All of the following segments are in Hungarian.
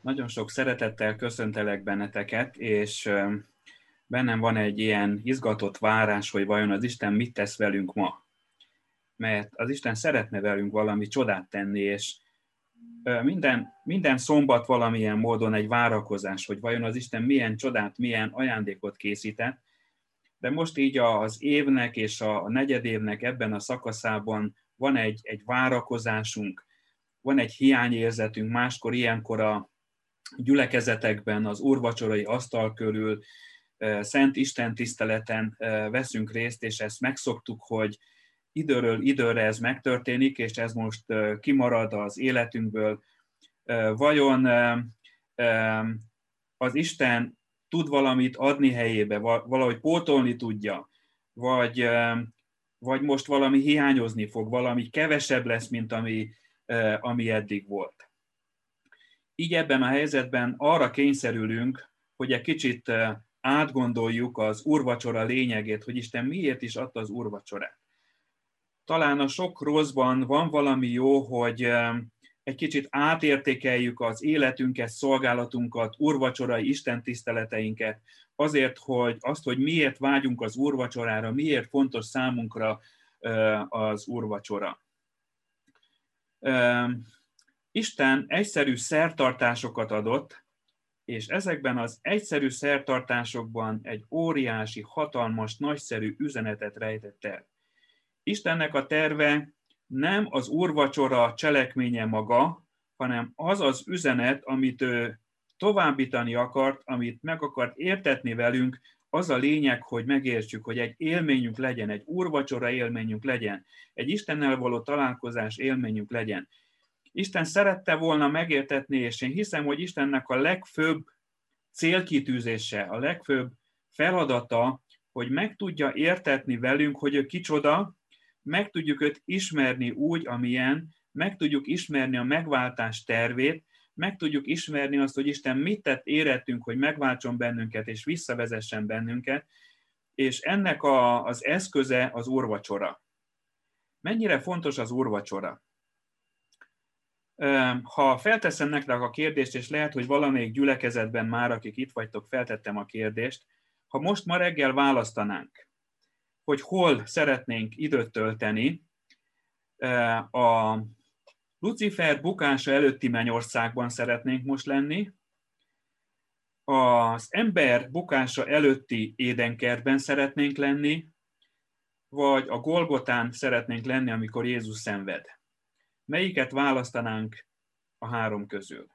Nagyon sok szeretettel köszöntelek benneteket, és bennem van egy ilyen izgatott várás, hogy vajon az Isten mit tesz velünk ma. Mert az Isten szeretne velünk valami csodát tenni, és minden szombat valamilyen módon egy várakozás, hogy vajon az Isten milyen csodát, milyen ajándékot készített. De most így az évnek és a negyedévnek ebben a szakaszában van egy várakozásunk, van egy hiányérzetünk, máskor ilyenkor a gyülekezetekben, az úrvacsorai asztal körül, szent Isten tiszteleten veszünk részt, és ezt megszoktuk, hogy időről időre ez megtörténik, és ez most kimarad az életünkből. Vajon az Isten tud valamit adni helyébe, valahogy pótolni tudja, vagy most valami hiányozni fog, valami kevesebb lesz, mint ami eddig volt. Így ebben a helyzetben arra kényszerülünk, hogy egy kicsit átgondoljuk az úrvacsora lényegét, hogy Isten miért is adta az úrvacsorát. Talán a sok rosszban van valami jó, hogy egy kicsit átértékeljük az életünket, szolgálatunkat, úrvacsorai istentiszteleteinket, azért, hogy miért vágyunk az úrvacsorára, miért fontos számunkra az úrvacsora. Isten egyszerű szertartásokat adott, és ezekben az egyszerű szertartásokban egy óriási, hatalmas, nagyszerű üzenetet rejtett el. Istennek a terve nem az úrvacsora cselekménye maga, hanem az az üzenet, amit ő továbbítani akart, amit meg akart értetni velünk, az a lényeg, hogy megértsük, hogy egy élményünk legyen, egy úrvacsora élményünk legyen, egy Istennel való találkozás élményünk legyen. Isten szerette volna megértetni, és én hiszem, hogy Istennek a legfőbb célkitűzése, a legfőbb feladata, hogy meg tudja értetni velünk, hogy ő kicsoda, meg tudjuk őt ismerni úgy, amilyen, meg tudjuk ismerni a megváltás tervét, meg tudjuk ismerni azt, hogy Isten mit tett érettünk, hogy megváltson bennünket és visszavezessen bennünket, és ennek az eszköze az úrvacsora. Mennyire fontos az úrvacsora? Ha felteszem nektek a kérdést, és lehet, hogy valamelyik gyülekezetben már, akik itt vagytok, feltettem a kérdést, ha most ma reggel választanánk, hogy hol szeretnénk időt tölteni, a Lucifer bukása előtti mennyországban szeretnénk most lenni, az ember bukása előtti édenkertben szeretnénk lenni, vagy a Golgotán szeretnénk lenni, amikor Jézus szenved. Melyiket választanánk a három közül?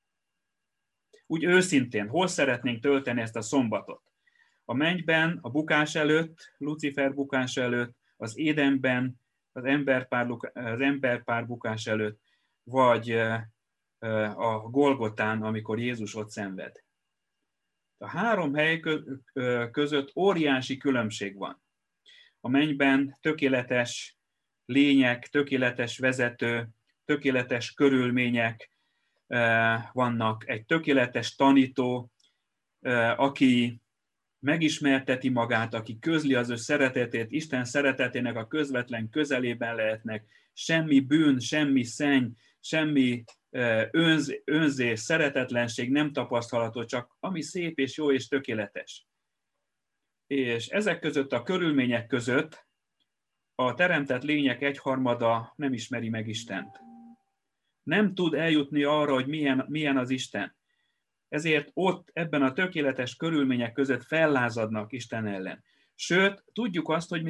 Úgy őszintén, hol szeretnénk tölteni ezt a szombatot? A mennyben, a bukás előtt, Lucifer bukása előtt, az édenben, az emberpár bukás előtt, vagy a Golgotán, amikor Jézus ott szenved. A három hely között óriási különbség van. A mennyben tökéletes lények, tökéletes vezető, tökéletes körülmények vannak, egy tökéletes tanító, aki megismerteti magát, aki közli az ő szeretetét, Isten szeretetének a közvetlen közelében lehetnek, semmi bűn, semmi szenny, semmi önzés, szeretetlenség nem tapasztalható, csak ami szép és jó és tökéletes. És ezek között a körülmények között a teremtett lények egyharmada nem ismeri meg Istent. Nem tud eljutni arra, hogy milyen az Isten. Ezért ott ebben a tökéletes körülmények között fellázadnak Isten ellen. Sőt, tudjuk azt, hogy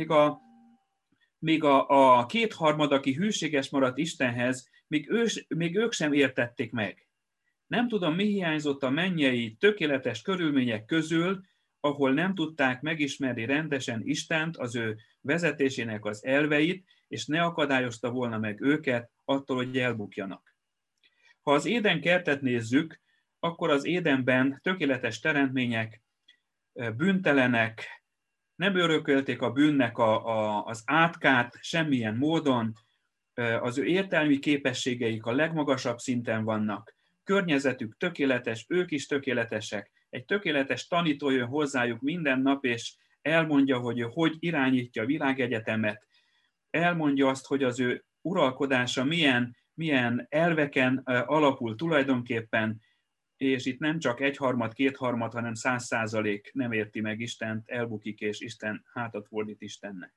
még a kétharmad, aki hűséges maradt Istenhez, még ők sem értették meg. Nem tudom, mi hiányzott a mennyei tökéletes körülmények közül, ahol nem tudták megismerni rendesen Istent, az ő vezetésének az elveit, és ne akadályozta volna meg őket attól, hogy elbukjanak. Ha az Éden kertet nézzük, akkor az Édenben tökéletes teremtmények, bűntelenek, nem örökölték a bűnnek az átkát semmilyen módon, az ő értelmi képességeik a legmagasabb szinten vannak, környezetük tökéletes, ők is tökéletesek, egy tökéletes tanító jön hozzájuk minden nap, és elmondja, hogy ő hogy irányítja a világegyetemet, elmondja azt, hogy az ő uralkodása milyen elveken alapul tulajdonképpen, és itt nem csak egyharmad, kétharmad, hanem 100% nem érti meg Istent, elbukik, és Isten hátat fordít Istennek.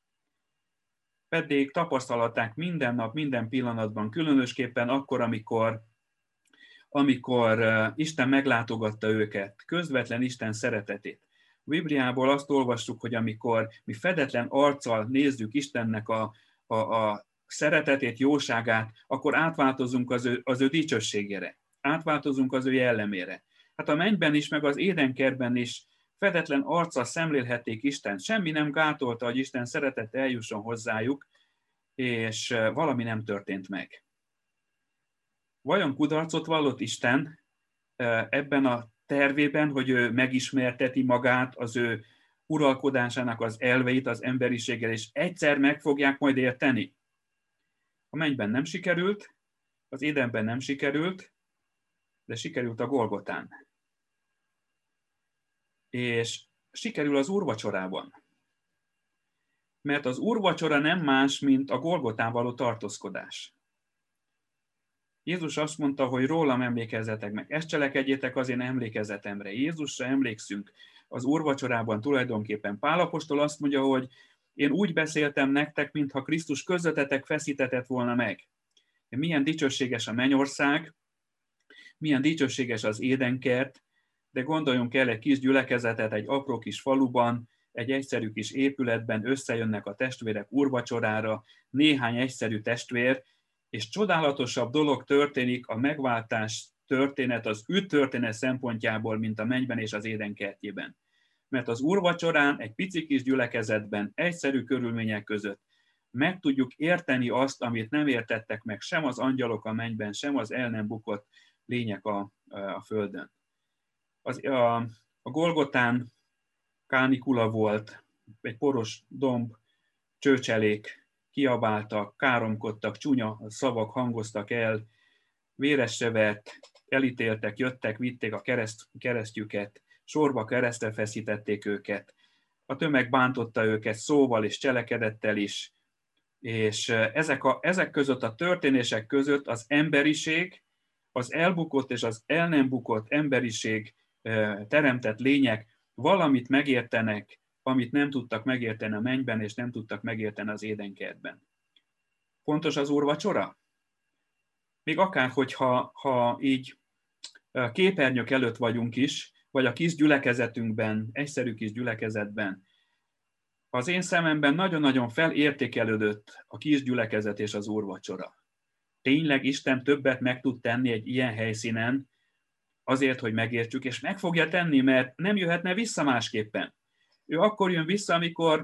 Pedig tapasztalhatták minden nap, minden pillanatban, különösképpen akkor, amikor Isten meglátogatta őket, közvetlen Isten szeretetét. A Bibliából azt olvassuk, hogy amikor mi fedetlen arccal nézzük Istennek a szeretetét, jóságát, akkor átváltozunk az ő dicsőségére, átváltozunk az ő jellemére. Hát a mennyben is, meg az édenkertben is fedetlen arccal szemlélhették Istent. Semmi nem gátolta, hogy Isten szeretete eljusson hozzájuk, és valami nem történt meg. Vajon kudarcot vallott Isten ebben a tervében, hogy ő megismerteti magát, az ő uralkodásának az elveit az emberiséggel, és egyszer meg fogják majd érteni? A mennyben nem sikerült, az édenben nem sikerült, de sikerült a Golgotán. És sikerül az úrvacsorában. Mert az úrvacsora nem más, mint a Golgotán való tartózkodás. Jézus azt mondta, hogy rólam emlékezzetek meg. Ezt cselekedjétek az én emlékezetemre. Jézusra emlékszünk. Az úrvacsorában tulajdonképpen Pál apostol azt mondja, hogy én úgy beszéltem nektek, mintha Krisztus közöttetek feszítetett volna meg. Milyen dicsőséges a mennyország, milyen dicsőséges az édenkert, de gondoljunk el egy kis gyülekezetet, egy apró kis faluban, egy egyszerű kis épületben összejönnek a testvérek úrvacsorára, néhány egyszerű testvér, és csodálatosabb dolog történik a megváltás történet, az történet szempontjából, mint a mennyben és az édenkertjében. Mert az úrvacsorán, egy pici kis gyülekezetben, egyszerű körülmények között meg tudjuk érteni azt, amit nem értettek meg sem az angyalok a mennyben, sem az el nem bukott lények a földön. A Golgotán kánikula volt, egy poros domb, csőcselék, kiabáltak, káromkodtak, csúnya szavak hangoztak el, véresre vert, elítéltek, jöttek, vitték a keresztjüket, sorba keresztre feszítették őket. A tömeg bántotta őket szóval és cselekedettel is, és ezek között a történések között az emberiség, az elbukott és az el nem bukott emberiség teremtett lények valamit megértenek, amit nem tudtak megérteni a mennyben, és nem tudtak megérteni az édenkertben. Fontos az úrvacsora? Még akár, hogyha így képernyők előtt vagyunk is, vagy a kis gyülekezetünkben, egyszerű kis gyülekezetben, az én szememben nagyon-nagyon felértékelődött a kis gyülekezet és az úrvacsora. Tényleg Isten többet meg tud tenni egy ilyen helyszínen, azért, hogy megértsük, és meg fogja tenni, mert nem jöhetne vissza másképpen. Ő akkor jön vissza,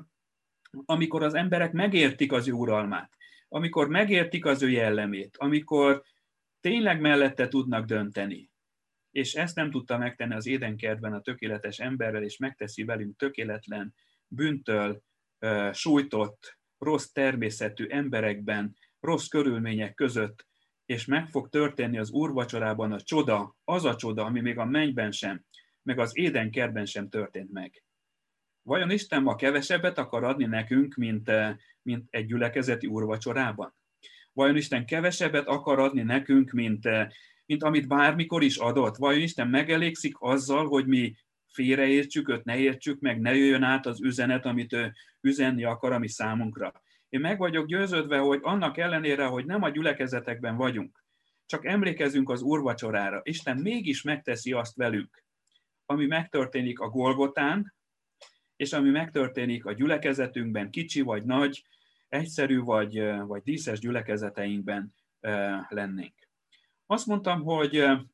amikor az emberek megértik az ő uralmát, amikor megértik az ő jellemét, amikor tényleg mellette tudnak dönteni. És ezt nem tudta megtenni az édenkertben a tökéletes emberrel, és megteszi velünk tökéletlen, bűntől sújtott, rossz természetű emberekben, rossz körülmények között, és meg fog történni az úrvacsorában a csoda, az a csoda, ami még a mennyben sem, meg az édenkertben sem történt meg. Vajon Isten ma kevesebbet akar adni nekünk, mint egy gyülekezeti úrvacsorában? Vajon Isten kevesebbet akar adni nekünk, mint amit bármikor is adott? Vajon Isten megelégszik azzal, hogy mi félreértsük őt, ne értsük meg, ne jöjjön át az üzenet, amit ő üzenni akar a mi számunkra? Én meg vagyok győződve, hogy annak ellenére, hogy nem a gyülekezetekben vagyunk, csak emlékezünk az úrvacsorára, Isten mégis megteszi azt velünk, ami megtörténik a Golgotán, és ami megtörténik a gyülekezetünkben, kicsi vagy nagy, egyszerű vagy díszes gyülekezeteinkben lennénk. Azt mondtam, hogy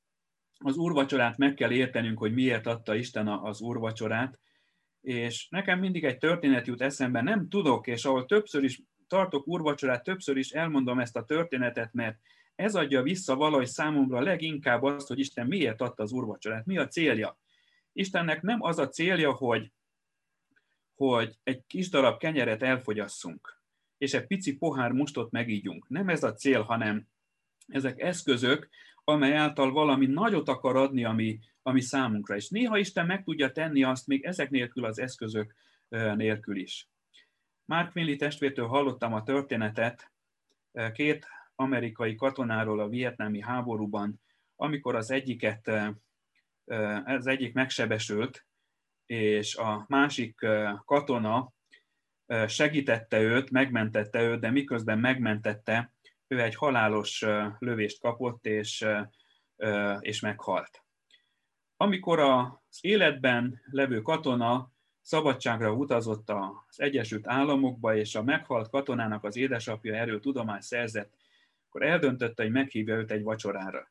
az úrvacsorát meg kell értenünk, hogy miért adta Isten az úrvacsorát, és nekem mindig egy történet jut eszembe, nem tudok, és ahol többször is tartok úrvacsorát, többször is elmondom ezt a történetet, mert ez adja vissza valahogy számomra leginkább azt, hogy Isten miért adta az úrvacsorát, mi a célja. Istennek nem az a célja, hogy egy kis darab kenyeret elfogyasszunk, és egy pici pohár mustot megígyunk. Nem ez a cél, hanem ezek eszközök, amely által valami nagyot akar adni, ami számunkra. És néha Isten meg tudja tenni azt még ezek nélkül, az eszközök nélkül is. Mark Finley testvértől hallottam a történetet, két amerikai katonáról a vietnámi háborúban, amikor az egyik megsebesült, és a másik katona segítette őt, megmentette őt, de miközben megmentette, ő egy halálos lövést kapott, és meghalt. Amikor az életben levő katona szabadságra utazott az Egyesült Államokba, és a meghalt katonának az édesapja erről tudomást szerzett, akkor eldöntötte, hogy meghívja őt egy vacsorára.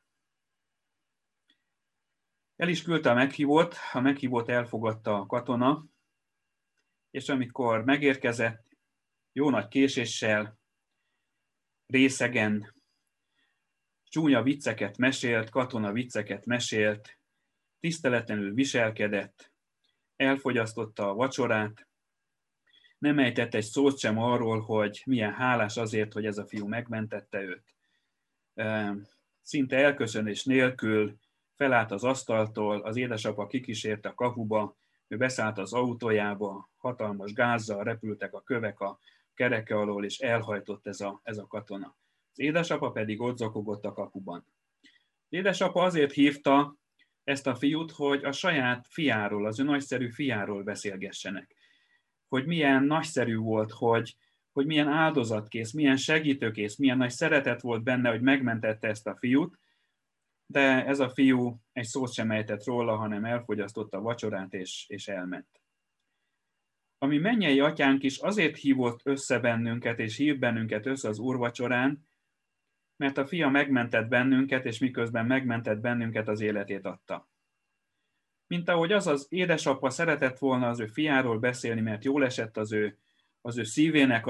El is küldte a meghívót elfogadta a katona, és amikor megérkezett, jó nagy késéssel, részegen, csúnya vicceket mesélt, katona vicceket mesélt, tiszteletlenül viselkedett, elfogyasztotta a vacsorát, nem ejtett egy szót sem arról, hogy milyen hálás azért, hogy ez a fiú megmentette őt. Szinte elköszönés nélkül felállt az asztaltól, az édesapa kikísérte a kapuba, ő beszállt az autójába, hatalmas gázzal repültek a kövek a kereke alól, és elhajtott ez a katona. Az édesapa pedig ott zokogott a kapuban. Az édesapa azért hívta ezt a fiút, hogy a saját fiáról, az ő nagyszerű fiáról beszélgessenek. Hogy milyen nagyszerű volt, hogy milyen áldozatkész, milyen segítőkész, milyen nagy szeretet volt benne, hogy megmentette ezt a fiút, de ez a fiú egy szót sem ejtett róla, hanem elfogyasztotta a vacsorát, és elment. A mi mennyei atyánk is azért hívott össze bennünket, és hív bennünket össze az úrvacsorán, mert a fia megmentett bennünket, és miközben megmentett bennünket, az életét adta. Mint ahogy az édesapa szeretett volna az ő fiáról beszélni, mert jól esett az ő szívének,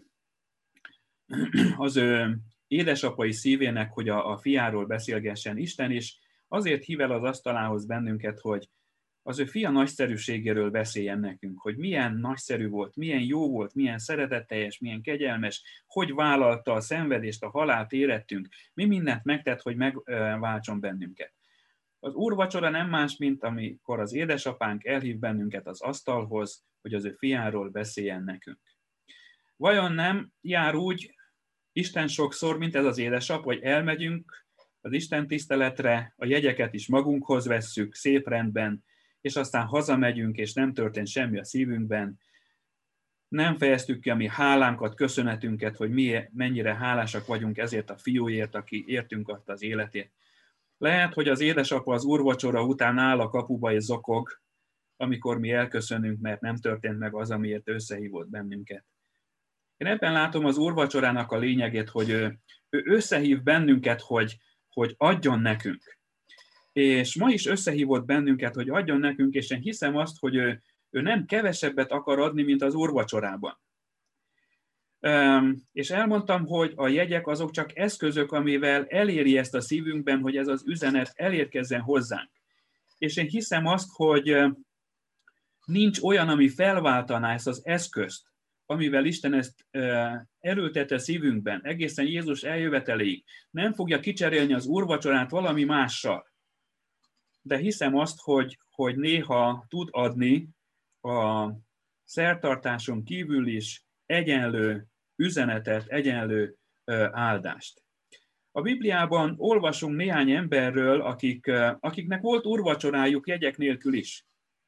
az ő édesapai szívének, hogy a fiáról beszélgessen. Isten is azért hív el az asztalához bennünket, hogy az ő fia nagyszerűségéről beszéljen nekünk, hogy milyen nagyszerű volt, milyen jó volt, milyen szeretetteljes, milyen kegyelmes, hogy vállalta a szenvedést, a halált érettünk, mi mindent megtett, hogy megváltson bennünket. Az úrvacsora nem más, mint amikor az édesapánk elhív bennünket az asztalhoz, hogy az ő fiáról beszéljen nekünk. Vajon nem jár úgy Isten sokszor, mint ez az édesap, hogy elmegyünk az Isten tiszteletre, a jegyeket is magunkhoz vesszük szép rendben, és aztán hazamegyünk, és nem történt semmi a szívünkben. Nem fejeztük ki a mi hálánkat, köszönetünket, hogy mennyire hálásak vagyunk ezért a fiúért, aki értünk adta az életét. Lehet, hogy az édesapa az úrvacsora után áll a kapuba és zokog, amikor mi elköszönünk, mert nem történt meg az, amiért összehívott bennünket. Én ebben látom az úrvacsorának a lényegét, hogy ő összehív bennünket, hogy adjon nekünk. És ma is összehívott bennünket, hogy adjon nekünk, és én hiszem azt, hogy ő nem kevesebbet akar adni, mint az úrvacsorában. És elmondtam, hogy a jegyek azok csak eszközök, amivel eléri ezt a szívünkben, hogy ez az üzenet elérkezzen hozzánk. És én hiszem azt, hogy nincs olyan, ami felváltaná ezt az eszközt, amivel Isten ezt erőltette szívünkben, egészen Jézus eljöveteléig. Nem fogja kicserélni az úrvacsorát valami mással. De hiszem azt, hogy néha tud adni a szertartáson kívül is egyenlő üzenetet, egyenlő áldást. A Bibliában olvasunk néhány emberről, akiknek volt úrvacsorájuk jegyek nélkül is.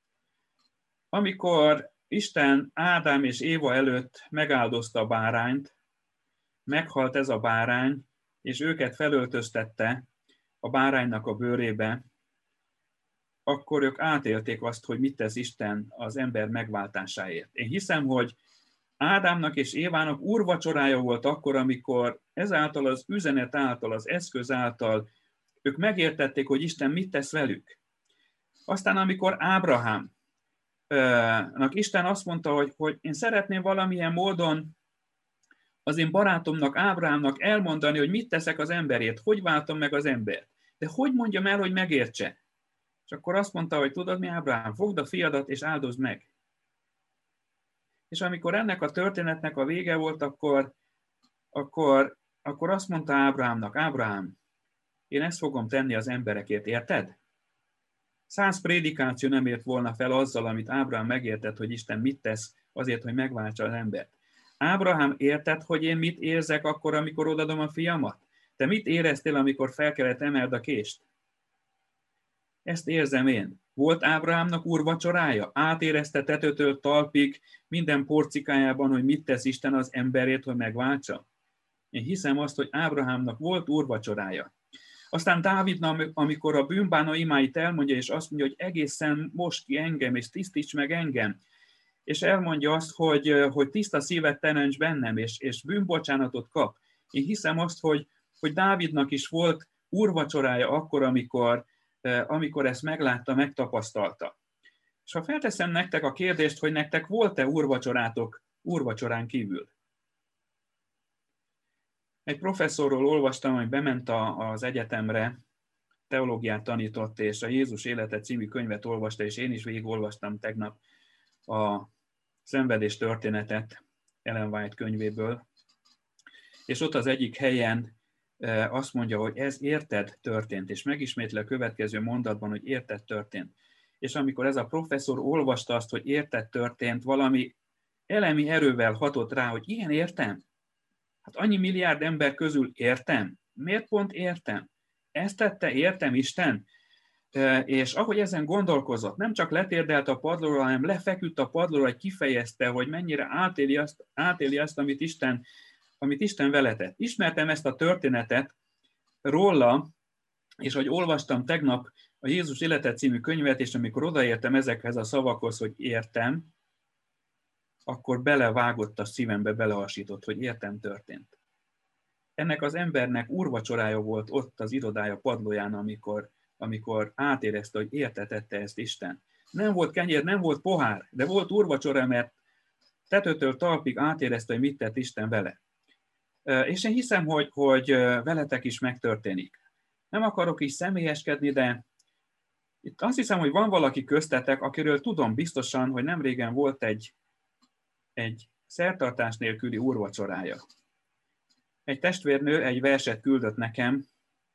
Amikor Isten Ádám és Éva előtt megáldozta a bárányt, meghalt ez a bárány, és őket felöltöztette a báránynak a bőrébe, akkor ők átélték azt, hogy mit tesz Isten az ember megváltásáért. Én hiszem, hogy Ádámnak és Évának úrvacsorája volt akkor, amikor ezáltal az üzenet által, az eszköz által ők megértették, hogy Isten mit tesz velük. Aztán, amikor Ábrahámnak Isten azt mondta, hogy én szeretném valamilyen módon az én barátomnak, Ábrahámnak elmondani, hogy mit teszek az emberért, hogy váltom meg az embert. De hogy mondjam el, hogy megértse? És akkor azt mondta, hogy tudod mi, Ábrahám, fogd a fiadat és áldozd meg. És amikor ennek a történetnek a vége volt, akkor azt mondta Ábrahámnak, Ábrahám, én ezt fogom tenni az emberekért, érted? 100 prédikáció nem ért volna fel azzal, amit Ábrahám megértett, hogy Isten mit tesz azért, hogy megváltsa az embert. Ábrahám, érted, hogy én mit érzek akkor, amikor odadom a fiamat? Te mit éreztél, amikor fel kellett emeld a kést? Ezt érzem én. Volt Ábrahámnak úrvacsorája? Átérezte tetőtől talpig minden porcikájában, hogy mit tesz Isten az emberét, hogy megváltsa? Én hiszem azt, hogy Ábrahámnak volt úrvacsorája. Aztán Dávidnak, amikor a bűnbánó imáit elmondja, és azt mondja, hogy egészen most ki engem, és tisztíts meg engem, és elmondja azt, hogy tiszta szívet teremts bennem, és bűnbocsánatot kap. Én hiszem azt, hogy Dávidnak is volt úrvacsorája akkor, amikor ezt meglátta, megtapasztalta. És ha felteszem nektek a kérdést, hogy nektek volt-e úrvacsorátok úrvacsorán kívül? Egy professzorról olvastam, hogy bement az egyetemre, teológiát tanított, és a Jézus élete című könyvet olvasta, és én is végigolvastam tegnap a szenvedés történetet Ellen White könyvéből. És ott az egyik helyen azt mondja, hogy ez érted történt, és megismétli a következő mondatban, hogy érted történt. És amikor ez a professzor olvasta azt, hogy érted történt, valami elemi erővel hatott rá, hogy ilyen értem? Hát annyi milliárd ember közül értem? Miért pont értem? Ezt tette, értem Isten? És ahogy ezen gondolkozott, nem csak letérdelt a padlóra, hanem lefeküdt a padlóra, hogy kifejezte, hogy mennyire átéli azt, amit Isten vele tett. Ismertem ezt a történetet róla, és ahogy olvastam tegnap a Jézus élete című könyvet, és amikor odaértem ezekhez a szavakhoz, hogy értem, akkor belevágott a szívembe, belehasított, hogy értem történt. Ennek az embernek úrvacsorája volt ott az irodája padlóján, amikor átérezte, hogy értetette ezt Isten. Nem volt kenyér, nem volt pohár, de volt úrvacsora, mert tetőtől talpig átérezte, hogy mit tett Isten vele. És én hiszem, hogy veletek is megtörténik. Nem akarok is személyeskedni, de itt azt hiszem, hogy van valaki köztetek, akiről tudom biztosan, hogy nem régen volt egy szertartás nélküli úrvacsorája. Egy testvérnő egy verset küldött nekem,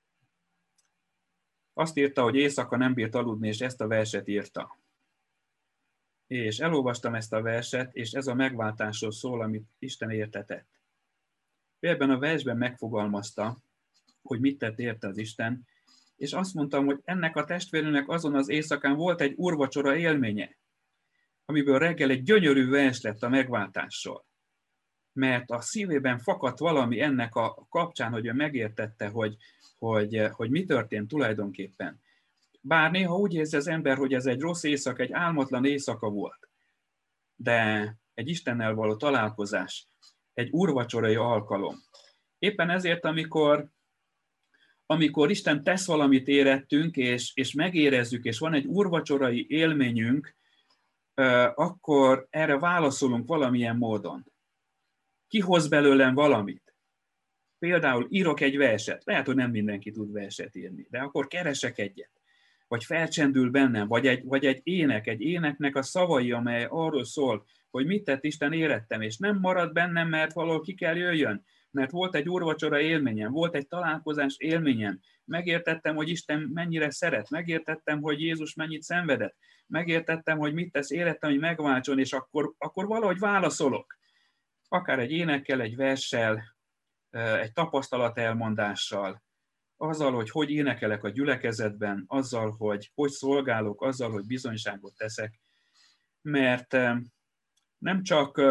azt írta, hogy éjszaka nem bírt aludni, és ezt a verset írta. És elolvastam ezt a verset, és ez a megváltásról szól, amit Isten értetett. Ebben a versben megfogalmazta, hogy mit tett érte az Isten, és azt mondtam, hogy ennek a testvérnőnek azon az éjszakán volt egy úrvacsora élménye, amiből reggel egy gyönyörű vers lett a megváltásról. Mert a szívében fakadt valami ennek a kapcsán, hogy ő megértette, hogy mi történt tulajdonképpen. Bár néha úgy érzi az ember, hogy ez egy rossz éjszaka, egy álmatlan éjszaka volt. De egy Istennel való találkozás, egy úrvacsorai alkalom. Éppen ezért, amikor Isten tesz valamit érettünk, és megérezzük, és van egy úrvacsorai élményünk, akkor erre válaszolunk valamilyen módon. Kihoz belőlem valamit. Például írok egy verset. Lehet, hogy nem mindenki tud verset írni, de akkor keresek egyet. Vagy felcsendül bennem, vagy egy éneknek a szavai, amely arról szól, hogy mit tett Isten érettem, és nem marad bennem, mert valahol ki kell jöjjön, mert volt egy úrvacsora élményem, volt egy találkozás élményem, megértettem, hogy Isten mennyire szeret, megértettem, hogy Jézus mennyit szenvedett, megértettem, hogy mit tesz érettem, hogy megváltson, és akkor valahogy válaszolok. Akár egy énekkel, egy verssel, egy tapasztalat elmondással, azzal, hogy énekelek a gyülekezetben, azzal, hogy szolgálok, azzal, hogy bizonyságot teszek, mert nem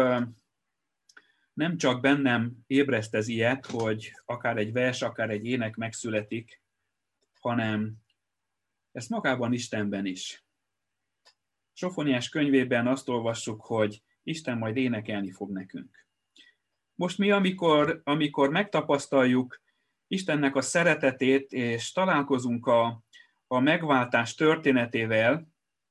csak bennem ébreszt ez ilyet, hogy akár egy vers, akár egy ének megszületik, hanem ezt magában Istenben is. Sofoniás könyvében azt olvassuk, hogy Isten majd énekelni fog nekünk. Most mi, amikor megtapasztaljuk Istennek a szeretetét, és találkozunk a megváltás történetével,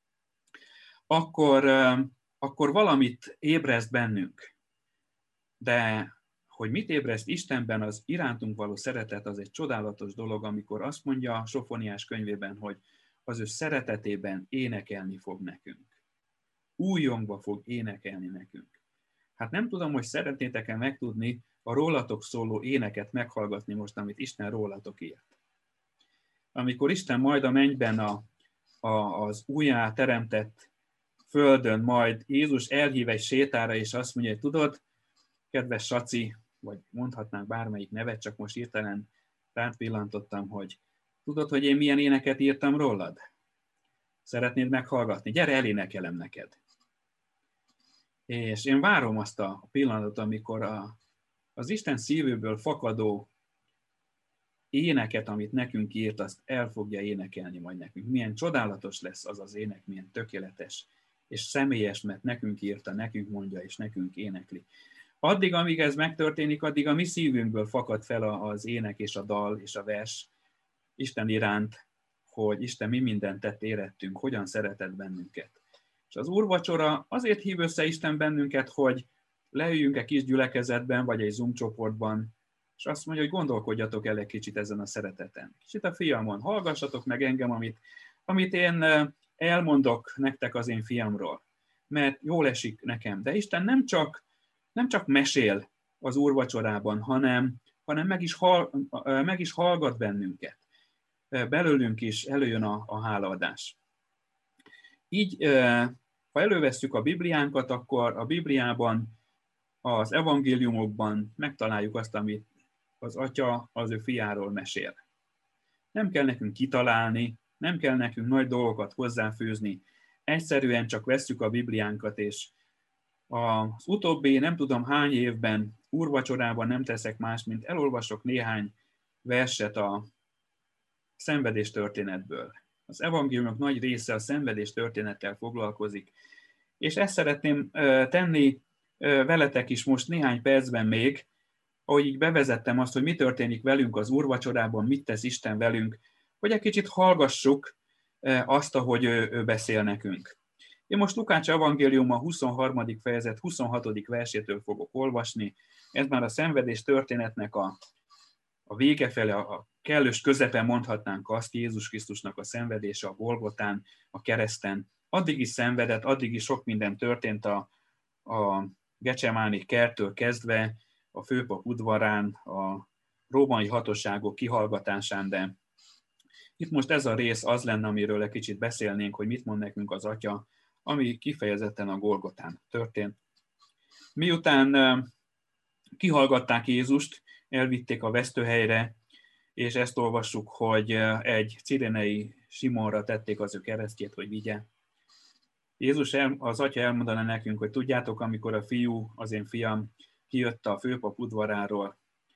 akkor valamit ébreszt bennünk. De hogy mit ébreszt Istenben, az irántunk való szeretet, az egy csodálatos dolog, amikor azt mondja Sofoniás könyvében, hogy az ő szeretetében énekelni fog nekünk. Újjongva fog énekelni nekünk. Hát nem tudom, hogy szeretnétek-e megtudni a rólatok szóló éneket meghallgatni most, amit Isten rólatok írt. Amikor Isten majd a mennyben az újjá teremtett földön, majd Jézus elhív egy sétára, és azt mondja, hogy tudod, kedves Saci, vagy mondhatnánk bármelyik nevet, csak most hirtelen rád pillantottam, hogy tudod, hogy én milyen éneket írtam rólad? Szeretnéd meghallgatni? Gyere, elénekelem neked. És én várom azt a pillanatot, amikor az Isten szívéből fakadó éneket, amit nekünk írt, azt el fogja énekelni majd nekünk. Milyen csodálatos lesz az az ének, milyen tökéletes és személyes, mert nekünk írta, nekünk mondja, és nekünk énekli. Addig, amíg ez megtörténik, addig a mi szívünkből fakad fel az ének és a dal és a vers Isten iránt, hogy Isten mi mindent tett érettünk, hogyan szeretett bennünket. És az úrvacsora azért hív össze Isten bennünket, hogy leüljünk egy kis gyülekezetben, vagy egy Zoom csoportban, és azt mondja, hogy gondolkodjatok el egy kicsit ezen a szereteten. Kicsit a fiamon, hallgassatok meg engem, amit én elmondok nektek az én fiamról, mert jól esik nekem. De Isten nem csak mesél az úrvacsorában, hanem meg is hallgat bennünket. Belőlünk is előjön a hálaadás. Így, ha elővesszük a Bibliánkat, akkor a Bibliában, az evangéliumokban megtaláljuk azt, amit az Atya az ő fiáról mesél. Nem kell nekünk kitalálni, nem kell nekünk nagy dolgokat hozzáfűzni, egyszerűen csak vesszük a Bibliánkat, és az utóbbi nem tudom hány évben úrvacsorában nem teszek más, mint elolvasok néhány verset a szenvedés történetből. Az evangéliumok nagy része a szenvedés történettel foglalkozik, és ezt szeretném tenni veletek is most néhány percben még, ahogy így bevezettem azt, hogy mi történik velünk az úrvacsorában, mit tesz Isten velünk, hogy egy kicsit hallgassuk azt, ahogy ő beszél nekünk. Én most Lukács evangéliuma 23. fejezet 26. versétől fogok olvasni. Ez már a szenvedés történetnek a vége fele, a kellős közepe, mondhatnánk azt, Jézus Krisztusnak a szenvedése a Golgotán, a kereszten. Addig is szenvedett, addig is sok minden történt a Gecsemáni kerttől kezdve, a főpap udvarán, a római hatóságok kihallgatásán, de itt most ez a rész az lenne, amiről egy kicsit beszélnénk, hogy mit mond nekünk az Atya, ami kifejezetten a Golgotán történt. Miután kihallgatták Jézust, elvitték a vesztőhelyre, és ezt olvassuk, hogy egy cirénei Simonra tették az ő keresztjét, hogy vigye. Jézus, az Atya elmondaná nekünk, hogy tudjátok, amikor a fiú, az én fiam, kijött a főpap udvaráról,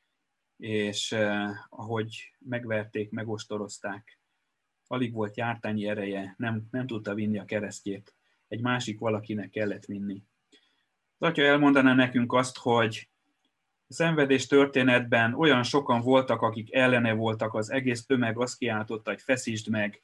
és ahogy megverték, megostorozták, alig volt jártányi ereje, nem tudta vinni a keresztjét, egy másik valakinek kellett vinni. Az Atya elmondaná nekünk azt, hogy a szenvedés történetben olyan sokan voltak, akik ellene voltak, az egész tömeg azt kiáltotta, hogy feszítsd meg.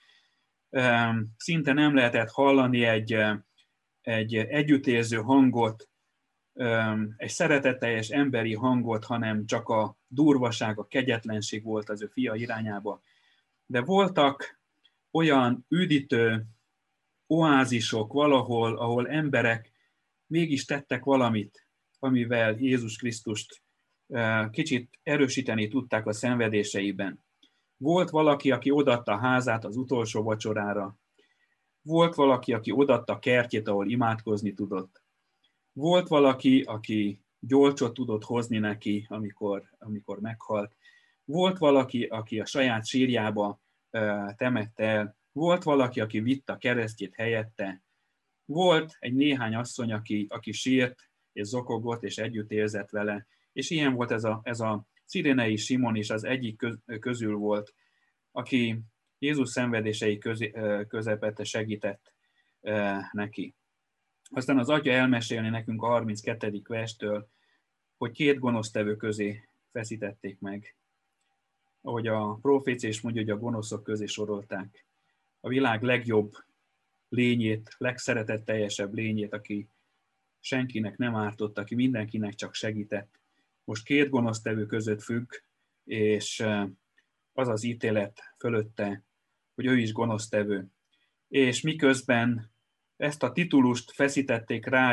Szinte nem lehetett hallani egy együttérző hangot, egy szeretetteljes emberi hangot, hanem csak a durvaság, a kegyetlenség volt az ő fia irányába. De voltak olyan üdítő oázisok valahol, ahol emberek mégis tettek valamit, amivel Jézus Krisztust kicsit erősíteni tudták a szenvedéseiben. Volt valaki, aki odaadta a házát az utolsó vacsorára. Volt valaki, aki odaadta a kertjét, ahol imádkozni tudott. Volt valaki, aki gyolcsot tudott hozni neki, amikor meghalt. Volt valaki, aki a saját sírjába temette el. Volt valaki, aki vitte a keresztjét helyette. Volt egy néhány asszony, aki sírt, és zokogott, és együtt érzett vele. És ilyen volt ez a cirénei Simon is, az egyik közül volt, aki Jézus szenvedései közepette segített neki. Aztán az Atya elmesélni nekünk a 32. verstől, hogy két gonosztevő közé feszítették meg. Ahogy a profécia is mondja, hogy a gonoszok közé sorolták a világ legjobb lényét, legszeretetteljesebb lényét, aki senkinek nem ártott, aki mindenkinek csak segített. Most két gonosztevő között függ, és az az ítélet fölötte, hogy ő is gonosztevő. És miközben ezt a titulust feszítették rá,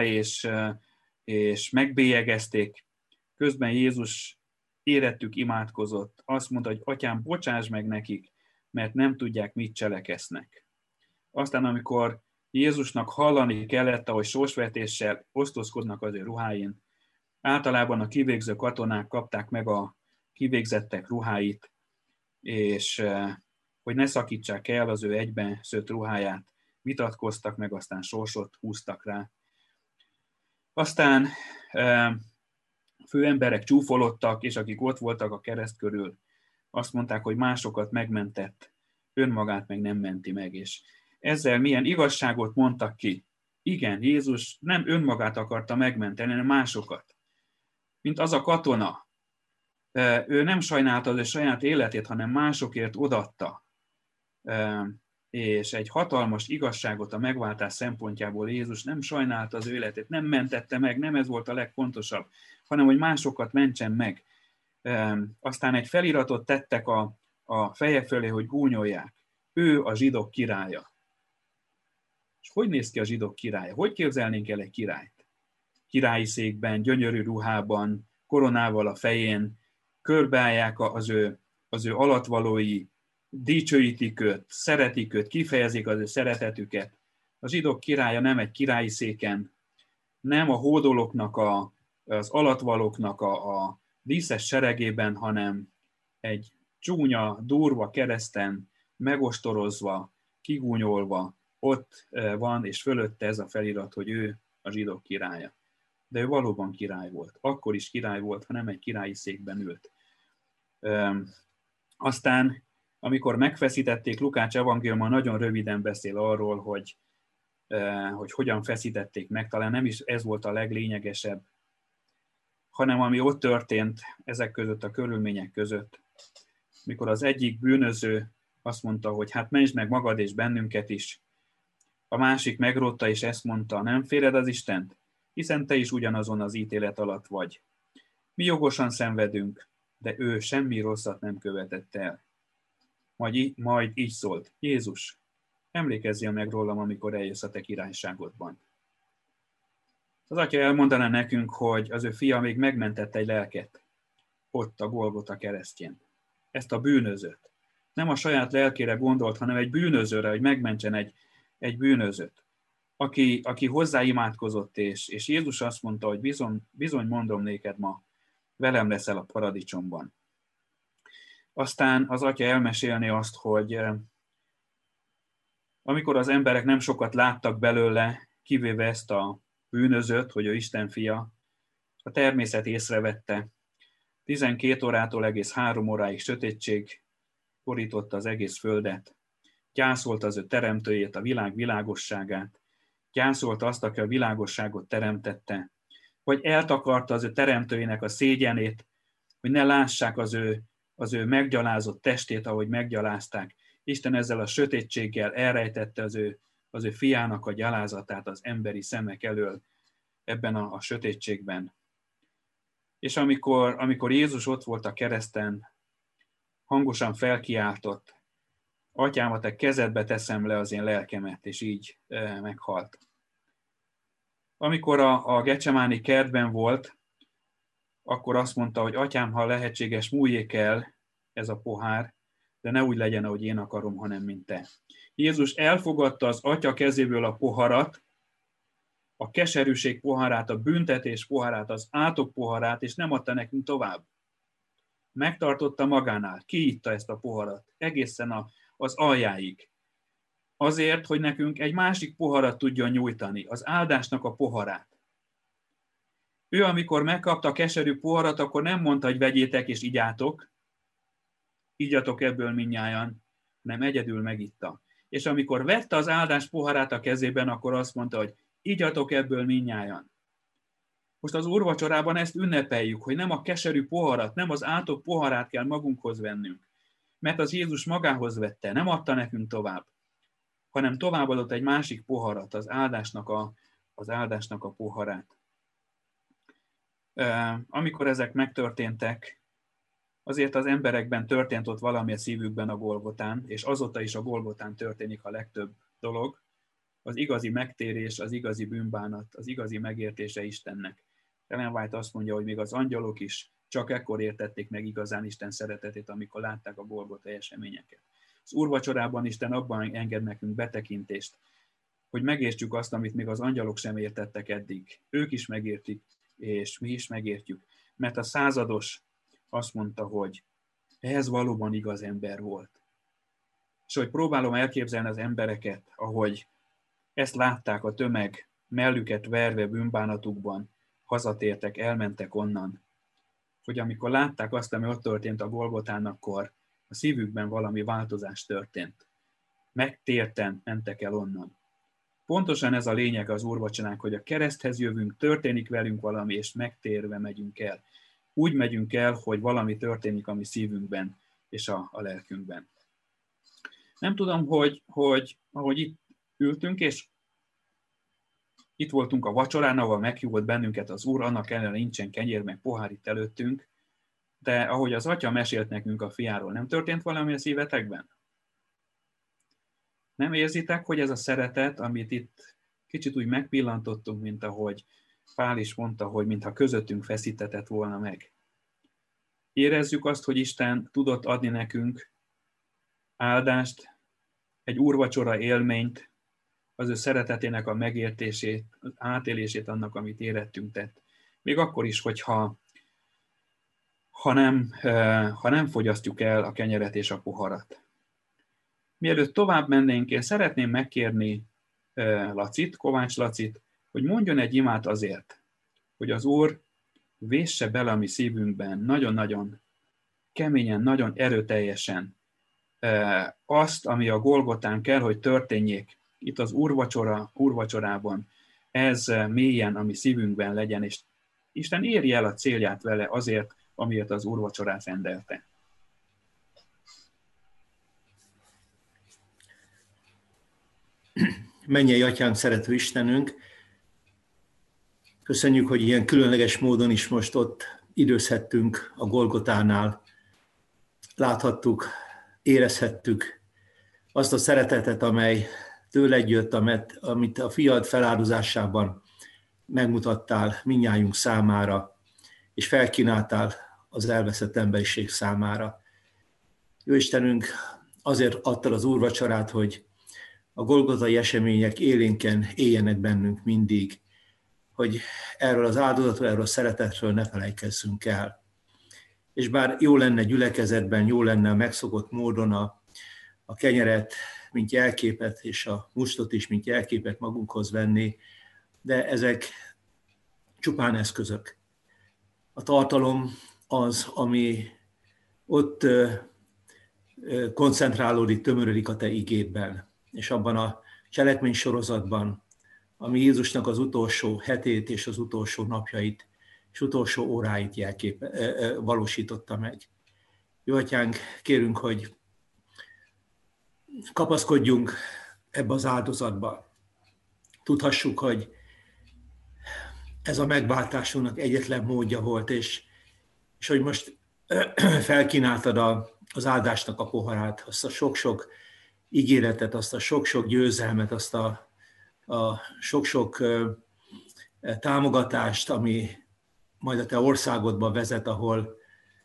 és megbélyegezték, közben Jézus érettük imádkozott. Azt mondta, hogy Atyám, bocsáss meg nekik, mert nem tudják, mit cseleksznek. Aztán, amikor Jézusnak hallani kellett, ahogy sorsvetéssel osztozkodnak az ő ruháin, általában a kivégző katonák kapták meg a kivégzettek ruháit, és hogy ne szakítsák el az ő egyben szőtt ruháját, vitatkoztak, meg aztán sorsot húztak rá. Aztán főemberek csúfolodtak, és akik ott voltak a kereszt körül, azt mondták, hogy másokat megmentett, önmagát meg nem menti meg. És ezzel milyen igazságot mondtak ki. Igen, Jézus nem önmagát akarta megmenteni, hanem másokat. Mint az a katona. Ő nem sajnálta az ő saját életét, hanem másokért odaadta. És egy hatalmas igazságot a megváltás szempontjából Jézus nem sajnálta az ő életét, nem mentette meg, nem ez volt a legfontosabb, hanem hogy másokat mentsen meg. Aztán egy feliratot tettek a feje fölé, hogy gúnyolják. Ő a zsidók királya. És hogy néz ki a zsidók királya? Hogy képzelnénk el egy királyt? Királyi székben, gyönyörű ruhában, koronával a fején, körbeállják az ő alattvalói, dicsőítik őt, szeretik őt, kifejezik az ő szeretetüket. A zsidók királya nem egy királyi széken, nem a hódolóknak, az alattvalóknak a díszes seregében, hanem egy csúnya, durva kereszten, megostorozva, kigúnyolva, ott van, és fölötte ez a felirat, hogy ő a zsidók királya. De ő valóban király volt. Akkor is király volt, ha nem egy királyi székben ült. Aztán, amikor megfeszítették, Lukács evangéliuma nagyon röviden beszél arról, hogy hogyan feszítették meg, talán nem is ez volt a leglényegesebb, hanem ami ott történt ezek között a körülmények között, mikor az egyik bűnöző azt mondta, hogy hát mentsd meg magad és bennünket is. A másik megrótta és ezt mondta, nem féled az Istent, hiszen te is ugyanazon az ítélet alatt vagy. Mi jogosan szenvedünk, de ő semmi rosszat nem követett el. Majd így szólt, Jézus, emlékezzél meg rólam, amikor eljössz a te királyságodban. Az atya elmondaná nekünk, hogy az ő fia még megmentette egy lelket ott a Golgota keresztjén. Ezt a bűnözőt. Nem a saját lelkére gondolt, hanem egy bűnözőre, hogy megmentsen egy bűnözőt, aki hozzáimádkozott, és Jézus azt mondta, hogy bizony mondom néked ma, velem leszel a paradicsomban. Aztán az atya elmesélni azt, hogy amikor az emberek nem sokat láttak belőle, kivéve ezt a bűnözőt, hogy ő Isten fia, a természet észrevette. 12 órától egész 3 óráig sötétség borította az egész földet. Gyászolt az ő teremtőjét, a világ világosságát. Gyászolt azt, aki a világosságot teremtette. Vagy eltakarta az ő teremtőjének a szégyenét, hogy ne lássák az ő meggyalázott testét, ahogy meggyalázták. Isten ezzel a sötétséggel elrejtette az ő fiának a gyalázatát az emberi szemek elől ebben a sötétségben. És amikor Jézus ott volt a kereszten, hangosan felkiáltott, Atyám, a te kezedbe teszem le az én lelkemet, és így meghalt. Amikor a Getsemáni kertben volt, akkor azt mondta, hogy Atyám, ha lehetséges, múljék el ez a pohár, de ne úgy legyen, ahogy én akarom, hanem mint te. Jézus elfogadta az Atya kezéből a poharat, a keserűség poharát, a büntetés poharát, az átok poharát, és nem adta nekünk tovább. Megtartotta magánál, kiitta ezt a poharat, egészen az aljáig. Azért, hogy nekünk egy másik poharat tudjon nyújtani, az áldásnak a poharát. Ő, amikor megkapta a keserű poharat, akkor nem mondta, hogy vegyétek és igyatok ebből mindnyájan, nem egyedül megitta. És amikor vette az áldás poharát a kezében, akkor azt mondta, hogy igyatok ebből mindnyájan. Most az úrvacsorában ezt ünnepeljük, hogy nem a keserű poharat, nem az átok poharát kell magunkhoz vennünk, mert az Jézus magához vette, nem adta nekünk tovább, hanem továbbadott egy másik poharat, az áldásnak a poharát. Amikor ezek megtörténtek, azért az emberekben történt ott valami a szívükben a Golgotán, és azóta is a Golgotán történik a legtöbb dolog, az igazi megtérés, az igazi bűnbánat, az igazi megértése Istennek. Ellen White azt mondja, hogy még az angyalok is csak ekkor értették meg igazán Isten szeretetét, amikor látták a Golgotai eseményeket. Az úrvacsorában Isten abban enged nekünk betekintést, hogy megértsük azt, amit még az angyalok sem értettek eddig. Ők is megértik, és mi is megértjük. Mert a százados azt mondta, hogy ez valóban igaz ember volt. És hogy próbálom elképzelni az embereket, ahogy Ezt látták a tömeg, mellüket verve bűnbánatukban, hazatértek, elmentek onnan. Hogy amikor látták azt, ami ott történt a Golgotán, akkor a szívükben valami változás történt. Megtérten mentek el onnan. Pontosan ez a lényeg az úrvacsoránk, hogy a kereszthez jövünk, történik velünk valami, és megtérve megyünk el. Úgy megyünk el, hogy valami történik a mi szívünkben és a lelkünkben. Nem tudom, hogy ahogy itt ültünk, és itt voltunk a vacsorán, ahol meghívott bennünket az Úr, annak ellenére nincsen kenyér, meg pohár itt előttünk, de ahogy az Atya mesélt nekünk a fiáról, nem történt valami a szívetekben? Nem érzitek, hogy ez a szeretet, amit itt kicsit úgy megpillantottunk, mint ahogy Pál is mondta, hogy mintha közöttünk feszítetett volna meg. Érezzük azt, hogy Isten tudott adni nekünk áldást, egy úrvacsora élményt, az ő szeretetének a megértését, az átélését annak, amit érettünk tett. Még akkor is, hogyha nem fogyasztjuk el a kenyeret és a poharat. Mielőtt tovább mennénk, én szeretném megkérni Kovács Lacit, hogy mondjon egy imát azért, hogy az Úr vésse bele a mi szívünkben nagyon-nagyon keményen, nagyon erőteljesen azt, ami a Golgotán kell, hogy történjék, itt az úrvacsorában, ez mélyen a mi szívünkben legyen, és Isten érje el a célját vele azért, amiért az úrvacsorát rendelte. Mennyei Atyánk, szerető Istenünk, köszönjük, hogy ilyen különleges módon is most ott időzhettünk a Golgotánál. Láthattuk, érezhettük azt a szeretetet, amely tőled jött, amit a fiad feláldozásában megmutattál mindnyájunk számára, és felkínáltál az elveszett emberiség számára. Jó Istenünk, azért adtad az úrvacsorát, hogy a golgotai események élénken éljenek bennünk mindig, hogy erről az áldozatról, erről a szeretetről ne felejtkezzünk el. És bár jó lenne gyülekezetben, jó lenne megszokott módon a kenyeret, mint jelképet, és a mustot is, mint jelképet magunkhoz venni, de ezek csupán eszközök. A tartalom az, ami ott koncentrálódik, tömörödik a te igédben, és abban a cselekménysorozatban, ami Jézusnak az utolsó hetét és az utolsó napjait és utolsó óráit valósította meg. Jó Atyánk, kérünk, hogy kapaszkodjunk ebbe az áldozatba. Tudhassuk, hogy ez a megváltásunknak egyetlen módja volt, és hogy most felkínáltad az áldásnak a poharát, azt a sok-sok ígéretet, azt a sok-sok győzelmet, azt a sok-sok támogatást, ami majd a te országodba vezet, ahol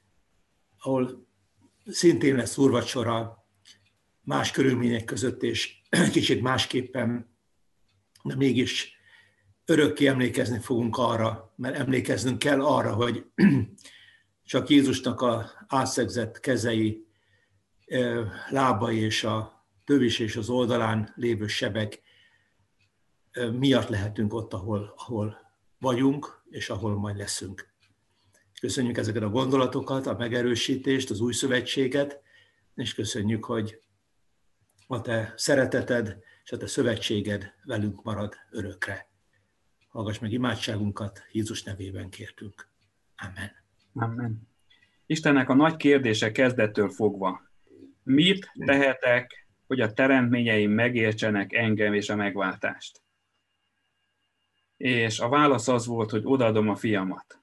szintén lesz úrvacsora más körülmények között, és kicsit másképpen, de mégis örökké emlékezni fogunk arra, mert emlékeznünk kell arra, hogy csak Jézusnak a átszegzett kezei, lábai és a tövis és az oldalán lévő sebek miatt lehetünk ott, ahol vagyunk, és ahol majd leszünk. Köszönjük ezeket a gondolatokat, a megerősítést, az új szövetséget, és köszönjük, hogy a te szereteted és a te szövetséged velünk marad örökre. Hallgass meg imádságunkat, Jézus nevében kértünk. Amen. Amen. Istennek a nagy kérdése kezdettől fogva. Mit tehetek, hogy a teremtményeim megértsenek engem és a megváltást? És a válasz az volt, hogy odaadom a fiamat.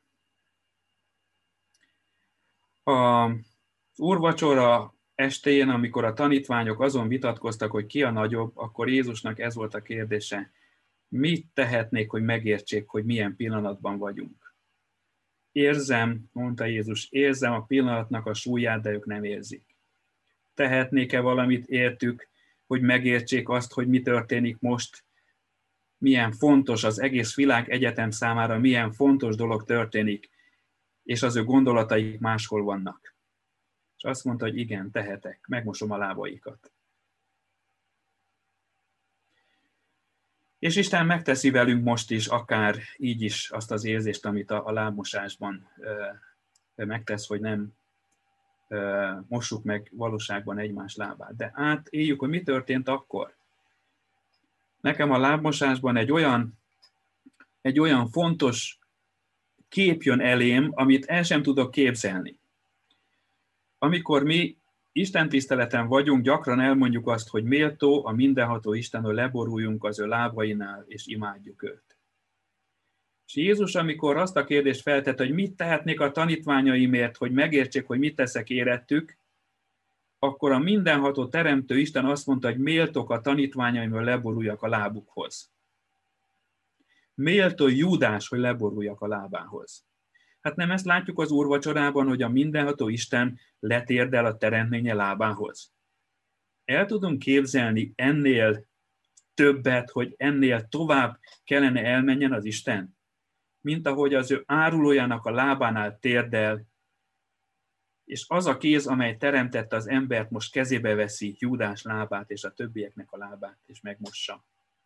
Az úrvacsora estén, amikor a tanítványok azon vitatkoztak, hogy ki a nagyobb, akkor Jézusnak ez volt a kérdése. Mit tehetnék, hogy megértsék, hogy milyen pillanatban vagyunk? Érzem, mondta Jézus, érzem a pillanatnak a súlyát, de ők nem érzik. Tehetnék-e valamit értük, hogy megértsék azt, hogy mi történik most, milyen fontos az egész világ egyetem számára, milyen fontos dolog történik, és az ő gondolataik máshol vannak. És azt mondta, hogy igen, tehetek, megmosom a lábaikat. És Isten megteszi velünk most is, akár így is azt az érzést, amit a lábmosásban megtesz, hogy nem mossuk meg valóságban egymás lábát. De átéljük, hogy mi történt akkor. Nekem a lábmosásban egy olyan fontos kép jön elém, amit el sem tudok képzelni. Amikor mi istentiszteleten vagyunk, gyakran elmondjuk azt, hogy méltó a mindenható Isten, hogy leboruljunk az ő lábainál, és imádjuk őt. És Jézus, amikor azt a kérdést feltett, hogy mit tehetnék a tanítványaimért, hogy megértsék, hogy mit teszek érettük, akkor a mindenható teremtő Isten azt mondta, hogy méltók a tanítványaimról leboruljak a lábukhoz. Méltó Júdás, hogy leboruljak a lábához. Hát nem ezt látjuk az úrvacsorában, hogy a mindenható Isten letérdel a teremtménye lábához. El tudunk képzelni ennél többet, hogy ennél tovább kellene elmenjen az Isten, mint ahogy az ő árulójának a lábánál térdel, és az a kéz, amely teremtette az embert, most kezébe veszi Júdás lábát és a többieknek a lábát, és megmossa.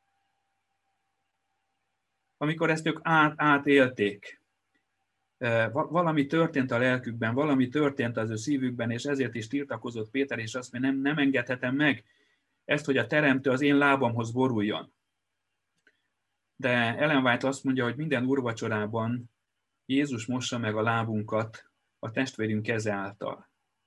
Amikor ezt ők átélték, valami történt a lelkükben, valami történt az ő szívükben, és ezért is tiltakozott Péter, és azt mondja, nem engedhetem meg ezt, hogy a teremtő az én lábamhoz boruljon. De Ellen White azt mondja, hogy minden úrvacsorában Jézus mossa meg a lábunkat a testvérünk keze által.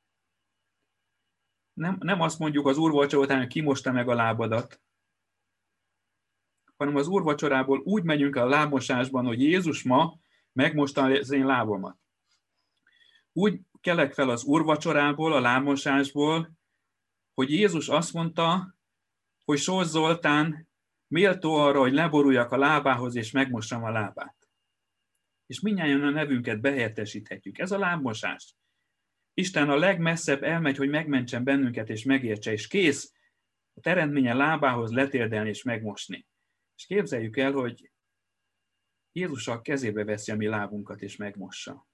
Nem azt mondjuk az úrvacsora után, hogy ki mosta meg a lábadat, hanem az úrvacsorából úgy megyünk a lábmosásban, hogy Jézus ma megmosta az én lábamat. Úgy kelek fel az úrvacsorából, a lábmosásból, hogy Jézus azt mondta, hogy Sós Zoltán méltó arra, hogy leboruljak a lábához, és megmossam a lábát. És mindnyájan a nevünket behelyettesíthetjük. Ez a lábmosás. Isten a legmesszebb elmegy, hogy megmentsen bennünket, és megértse, és kész a teremtménye lábához letérdelni, és megmosni. És képzeljük el, hogy Jézus a kezébe veszi a mi lábunkat, és megmossa.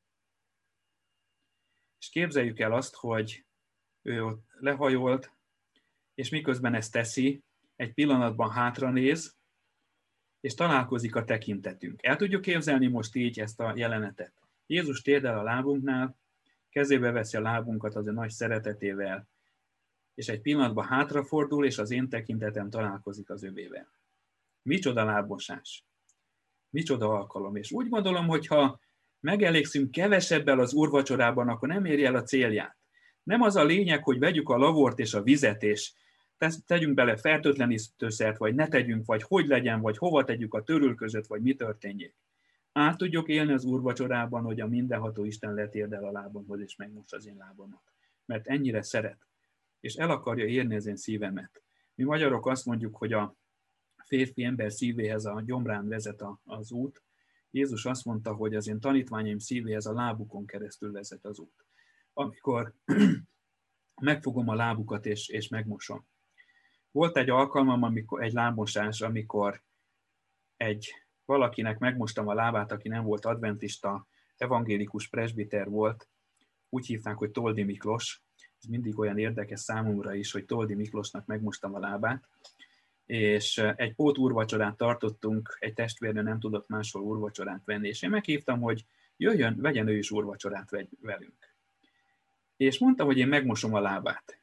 És képzeljük el azt, hogy ő ott lehajolt, és miközben ezt teszi, egy pillanatban hátranéz, és találkozik a tekintetünk. El tudjuk képzelni most így ezt a jelenetet. Jézus térdel a lábunknál, kezébe veszi a lábunkat az ő nagy szeretetével, és egy pillanatban hátrafordul, és az én tekintetem találkozik az övével. Micsoda lábmosás! Micsoda alkalom! És úgy gondolom, hogy ha megelégszünk kevesebbel az úrvacsorában, akkor nem éri el a célját. Nem az a lényeg, hogy vegyük a lavort és a vizet, és tegyünk bele fertőtlenítőszert, vagy ne tegyünk, vagy hogy legyen, vagy hova tegyük a törülközött, vagy mi történjék. Át tudjuk élni az úrvacsorában, hogy a mindenható Isten letérdel a lábamhoz, és megmossa az én lábamat. Mert ennyire szeret, és el akarja érni az én szívemet. Mi magyarok azt mondjuk, hogy a férfi ember szívéhez a gyomrán vezet az út. Jézus azt mondta, hogy az én tanítványaim szívéhez a lábukon keresztül vezet az út. Amikor megfogom a lábukat, és megmosom. Volt egy alkalmam, egy lábmosás, amikor valakinek megmostam a lábát, aki nem volt adventista, evangélikus presbiter volt, úgy hívták, hogy Toldi Miklós. Ez mindig olyan érdekes számomra is, hogy Toldi Miklósnak megmostam a lábát, és egy pót úrvacsorát tartottunk, egy testvérnő nem tudott máshol úrvacsorát venni, és én meghívtam, hogy jöjjön, vegyen ő is úrvacsorát velünk. És mondtam, hogy én megmosom a lábát.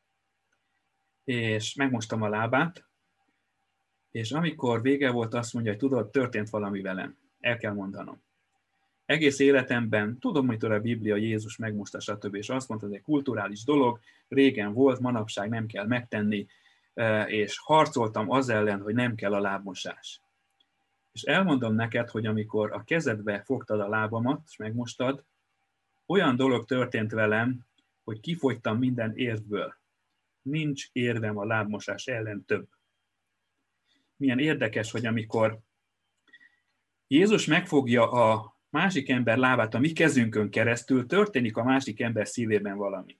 És megmostam a lábát, és amikor vége volt, azt mondja, hogy tudod, történt valami velem. El kell mondanom. Egész életemben tudom, hogy a Biblia, Jézus megmosta, stb. És azt mondta, hogy ez egy kulturális dolog, régen volt, manapság nem kell megtenni, és harcoltam az ellen, hogy nem kell a lábmosás. És elmondom neked, hogy amikor a kezedbe fogtad a lábamat, és megmostad, olyan dolog történt velem, hogy kifogytam minden érvből. Nincs érvem a lábmosás ellen több. Milyen érdekes, hogy amikor Jézus megfogja a másik ember lábát a mi kezünkön keresztül, történik a másik ember szívében valami.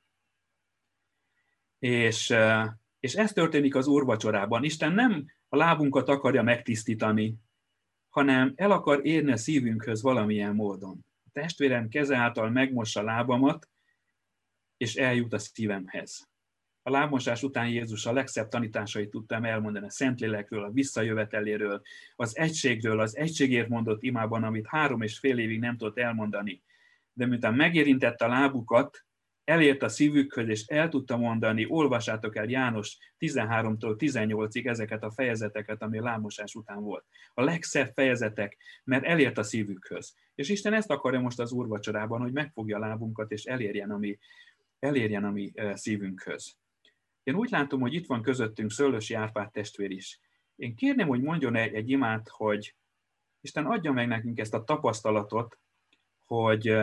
És ez történik az úrvacsorában. Isten nem a lábunkat akarja megtisztítani, hanem el akar érni a szívünkhöz valamilyen módon. A testvérem keze által megmossa a lábamat, és eljut a szívemhez. A lábmosás után Jézus a legszebb tanításait tudtam elmondani a Szentlélekről, a visszajöveteléről, az egységről, az egységért mondott imában, amit 3,5 évig nem tudott elmondani. De miután megérintette a lábukat, elért a szívükhöz, és el tudta mondani, olvassátok el János 13-tól 18-ig ezeket a fejezeteket, ami a lábmosás után volt. A legszebb fejezetek, mert elért a szívükhöz. És Isten ezt akarja most az úrvacsorában, hogy megfogja a lábunkat, és elérjen a mi szívünkhöz. Én úgy látom, hogy itt van közöttünk Szöllősi Árpád testvér is. Én kérném, hogy mondjon egy imát, hogy Isten adja meg nekünk ezt a tapasztalatot, hogy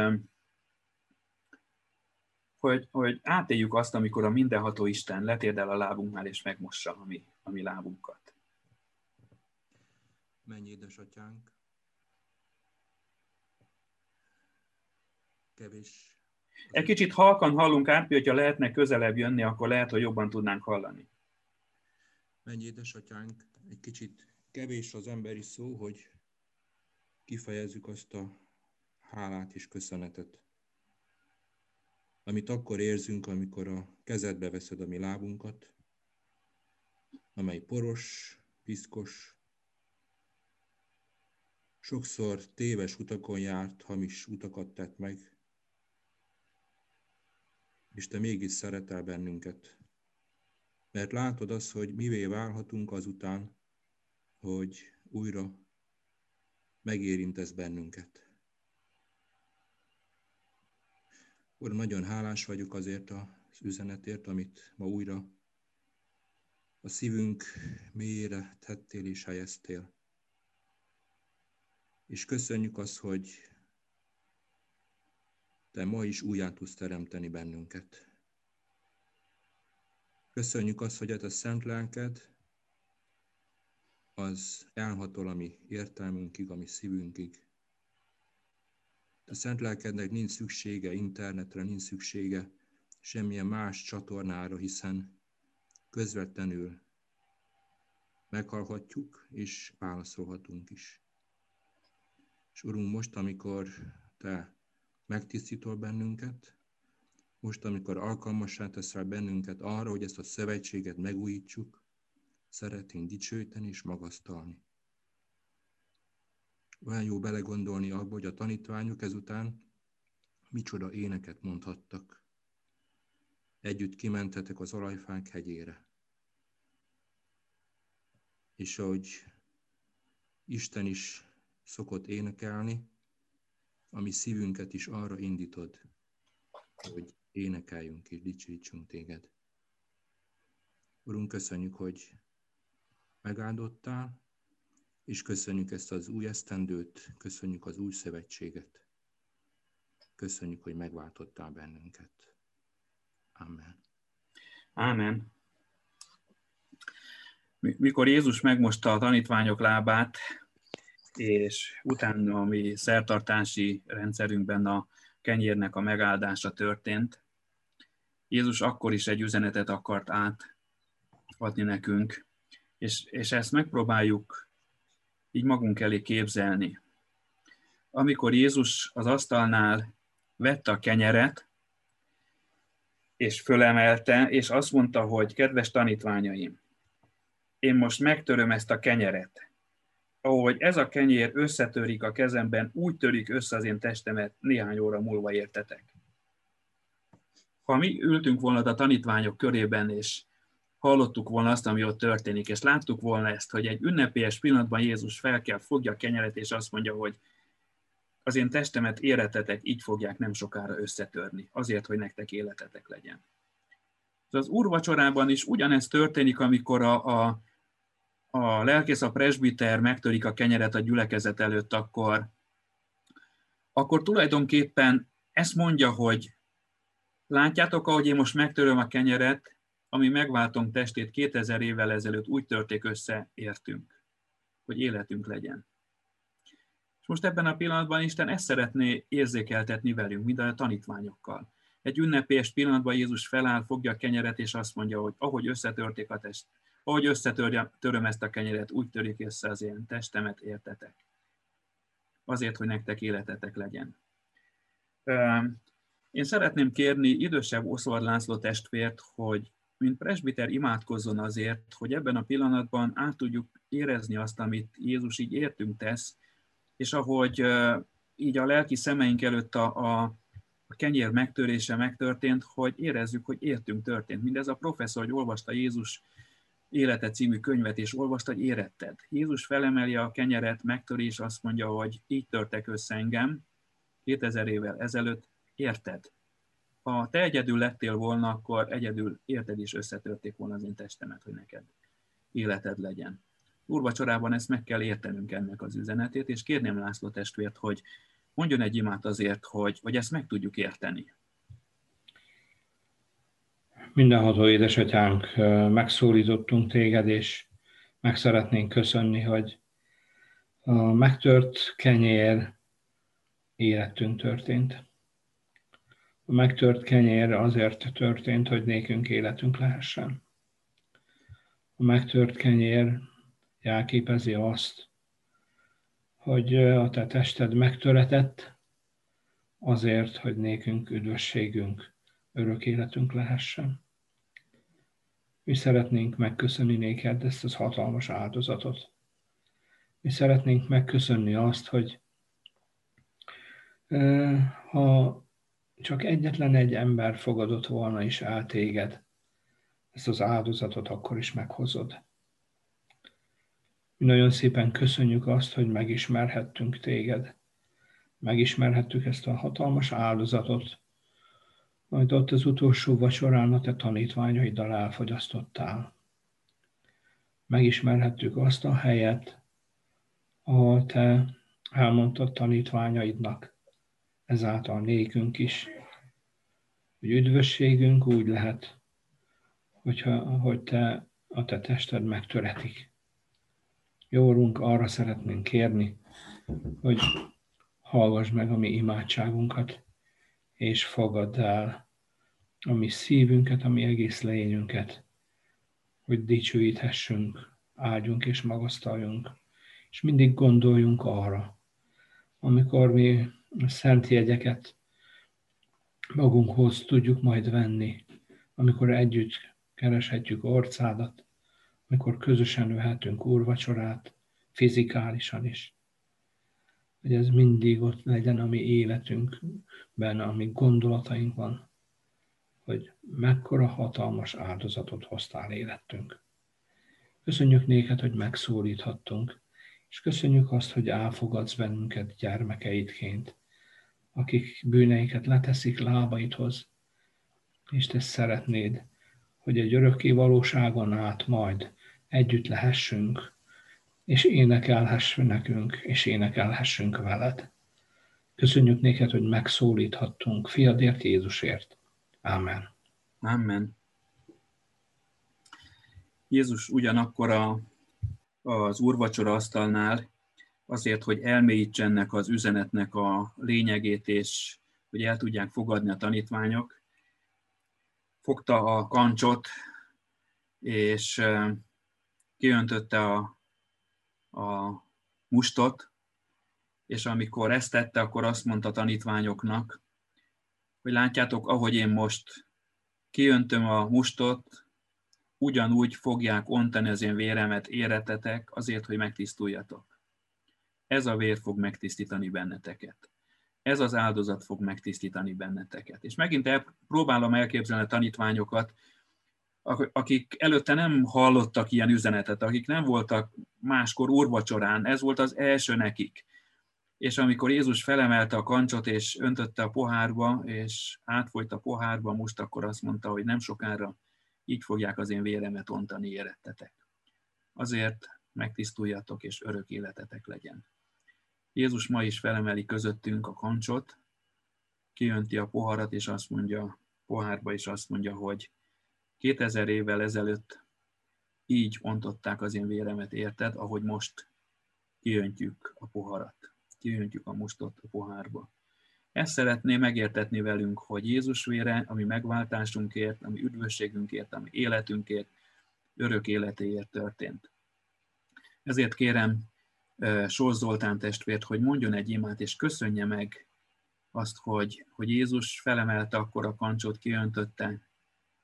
átéljük azt, amikor a mindenható Isten letérdel a lábunknál, és megmossa a mi lábunkat. Menj, édesatyánk! Kevés. Egy kicsit halkan hallunk, Árpi, hogyha lehetne közelebb jönni, akkor lehet, hogy jobban tudnánk hallani. Menj, édesatyánk! Egy kicsit kevés az emberi szó, hogy kifejezzük azt a hálát és köszönetet, amit akkor érzünk, amikor a kezedbe veszed a mi lábunkat, amely poros, piszkos, sokszor téves utakon járt, hamis utakat tett meg, és te mégis szeretel bennünket. Mert látod azt, hogy mivé válhatunk azután, hogy újra megérintesz bennünket. Uram, nagyon hálás vagyok azért az üzenetért, amit ma újra a szívünk mélyére tettél és helyeztél. És köszönjük azt, hogy te ma is újjá tudsz teremteni bennünket. Köszönjük azt, hogy a szent lelked az elhatol a mi értelmünkig, a mi szívünkig. A szent lelkednek nincs szüksége internetre, nincs szüksége semmilyen más csatornára, hiszen közvetlenül meghallhatjuk és válaszolhatunk is. És Urunk, most, amikor te megtisztítol bennünket, most, amikor alkalmassá teszel bennünket arra, hogy ezt a szövetséget megújítsuk, szeretnénk dicsőíteni és magasztalni. Olyan jó belegondolni abba, hogy a tanítványok ezután micsoda éneket mondhattak. Együtt kimentetek az olajfák hegyére. És ahogy Isten is szokott énekelni, a mi szívünket is arra indítod, hogy énekeljünk és dicsőítsünk téged. Urunk, köszönjük, hogy megáldottál, és köszönjük ezt az új esztendőt, köszönjük az új szövetséget. Köszönjük, hogy megváltottál bennünket. Amen. Ámen. Mikor Jézus megmosta a tanítványok lábát, és utána a mi szertartási rendszerünkben a kenyérnek a megáldása történt, Jézus akkor is egy üzenetet akart átadni nekünk, és ezt megpróbáljuk így magunk elé képzelni. Amikor Jézus az asztalnál vette a kenyeret, és fölemelte, és azt mondta, hogy kedves tanítványaim, én most megtöröm ezt a kenyeret. Ahogy ez a kenyér összetörik a kezemben, úgy törik össze az én testemet néhány óra múlva, értetek. Ha mi ültünk volna a tanítványok körében, és hallottuk volna azt, ami ott történik, és láttuk volna ezt, hogy egy ünnepélyes pillanatban Jézus fel kell, fogja a kenyeret, és azt mondja, hogy az én testemet éretetek, így fogják nem sokára összetörni, azért, hogy nektek életetek legyen. Az úrvacsorában is ugyanez történik, amikor a lelkész, a presbiter megtörik a kenyeret a gyülekezet előtt, akkor tulajdonképpen ezt mondja, hogy látjátok, ahogy én most megtöröm a kenyeret, ami megváltunk testét 2000 évvel ezelőtt, úgy törték össze, értünk, hogy életünk legyen. És most ebben a pillanatban Isten ezt szeretné érzékeltetni velünk, mint a tanítványokkal. Egy ünnepélyes pillanatban Jézus feláll, fogja a kenyeret, és azt mondja, hogy ahogy összetörték a test, ahogy összetöröm ezt a kenyeret, úgy törik össze az én testemet, értetek. Azért, hogy nektek életetek legyen. Én szeretném kérni idősebb Oszvald László testvért, hogy mint presbiter imádkozzon azért, hogy ebben a pillanatban át tudjuk érezni azt, amit Jézus így értünk tesz, és ahogy így a lelki szemeink előtt a kenyér megtörése megtörtént, hogy érezzük, hogy értünk történt. Mindez a professzor, hogy olvasta Jézus Élete című könyvet, és olvasta, hogy éretted. Jézus felemeli a kenyeret, megtöri, és azt mondja, hogy így törtek össze engem 2000 évvel ezelőtt, érted? Ha te egyedül lettél volna, akkor egyedül érted is összetörték volna az én testemet, hogy neked életed legyen. Úrvacsorában ezt meg kell értenünk ennek az üzenetét, és kérném László testvért, hogy mondjon egy imát azért, hogy ezt meg tudjuk érteni. Mindenható édesatyánk, megszólítottunk téged, és meg szeretnénk köszönni, hogy a megtört kenyér életünk történt. A megtört kenyér azért történt, hogy nékünk életünk lehessen. A megtört kenyér jelképezi azt, hogy a te tested megtöretett azért, hogy nékünk üdvösségünk, örök életünk lehessen. Mi szeretnénk megköszönni néked ezt az hatalmas áldozatot. Mi szeretnénk megköszönni azt, hogy ha csak egyetlen egy ember fogadott volna is el téged, ezt az áldozatot akkor is meghozod. Mi nagyon szépen köszönjük azt, hogy megismerhettünk téged. Megismerhettük ezt a hatalmas áldozatot, majd ott az utolsó vacsorán a te tanítványaiddal elfogyasztottál. Megismerhettük azt a helyet, ahol te elmondtad tanítványaidnak, ezáltal nékünk is, hogy üdvösségünk úgy lehet, hogy a te tested megtöretik. Jó Urunk, arra szeretnénk kérni, hogy hallgass meg a mi imádságunkat, és fogadd el a mi szívünket, a mi egész lényünket, hogy dicsőíthessünk, áldjunk és magasztaljunk, és mindig gondoljunk arra, amikor mi a szent jegyeket magunkhoz tudjuk majd venni, amikor együtt kereshetjük orcádat, amikor közösen vehetünk úrvacsorát, fizikálisan is. Hogy ez mindig ott legyen a mi életünkben, a mi gondolatainkban, hogy mekkora hatalmas áldozatot hoztál életünk. Köszönjük néked, hogy megszólíthattunk, és köszönjük azt, hogy elfogadsz bennünket gyermekeidként, akik bűneiket leteszik lábaidhoz, és te szeretnéd, hogy egy örökké valóságon át majd együtt lehessünk, és énekelhessünk nekünk, és énekelhessünk veled. Köszönjük néked, hogy megszólíthattunk fiadért, Jézusért. Ámen. Amen. Jézus ugyanakkor az úrvacsora asztalnál azért, hogy elmélyítse ennek az üzenetnek a lényegét, és hogy el tudják fogadni a tanítványok, fogta a kancsot, és kiöntötte a mustot, és amikor ezt tette, akkor azt mondta a tanítványoknak, hogy látjátok, ahogy én most kiöntöm a mustot, ugyanúgy fogják ontani az én véremet, éretetek, azért, hogy megtisztuljatok. Ez a vér fog megtisztítani benneteket. Ez az áldozat fog megtisztítani benneteket. És megint próbálom elképzelni a tanítványokat, akik előtte nem hallottak ilyen üzenetet, akik nem voltak máskor úrvacsorán, ez volt az első nekik. És amikor Jézus felemelte a kancsot, és öntötte a pohárba, és átfolyt a pohárba, most akkor azt mondta, hogy nem sokára így fogják az én véremet ontani, érettetek. Azért megtisztuljatok, és örök életetek legyen. Jézus ma is felemeli közöttünk a kancsot, kiönti a poharat, és azt mondja, pohárba is azt mondja, hogy 2000 évvel ezelőtt így ontották az én véremet, érted, ahogy most kiöntjük a poharat, kiöntjük a mustot a pohárba. Ezt szeretném megértetni velünk, hogy Jézus vére, ami megváltásunkért, ami üdvösségünkért, ami életünkért, örök életéért történt. Ezért kérem Sós Zoltán testvért, hogy mondjon egy imát, és köszönje meg azt, hogy Jézus felemelte akkor a kancsot, kiöntötte,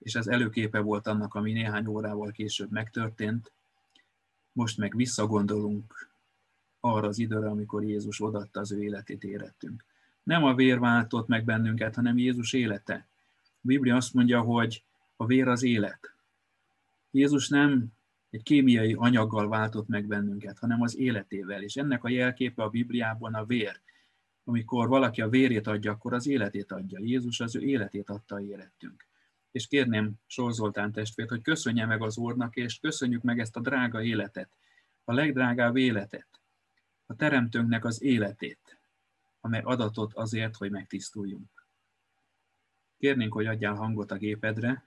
és ez előképe volt annak, ami néhány órával később megtörtént. Most meg visszagondolunk arra az időre, amikor Jézus odaadta az ő életét, érettünk. Nem a vér váltott meg bennünket, hanem Jézus élete. A Biblia azt mondja, hogy a vér az élet. Jézus nem egy kémiai anyaggal váltott meg bennünket, hanem az életével. És ennek a jelképe a Bibliában a vér. Amikor valaki a vérét adja, akkor az életét adja. Jézus az ő életét adta érettünk. És kérném Sor Zoltán testvért, hogy köszönje meg az Úrnak, és köszönjük meg ezt a drága életet, a legdrágább életet, a Teremtőnknek az életét, amely adatot azért, hogy megtisztuljunk. Kérnénk, hogy adjál hangot a gépedre.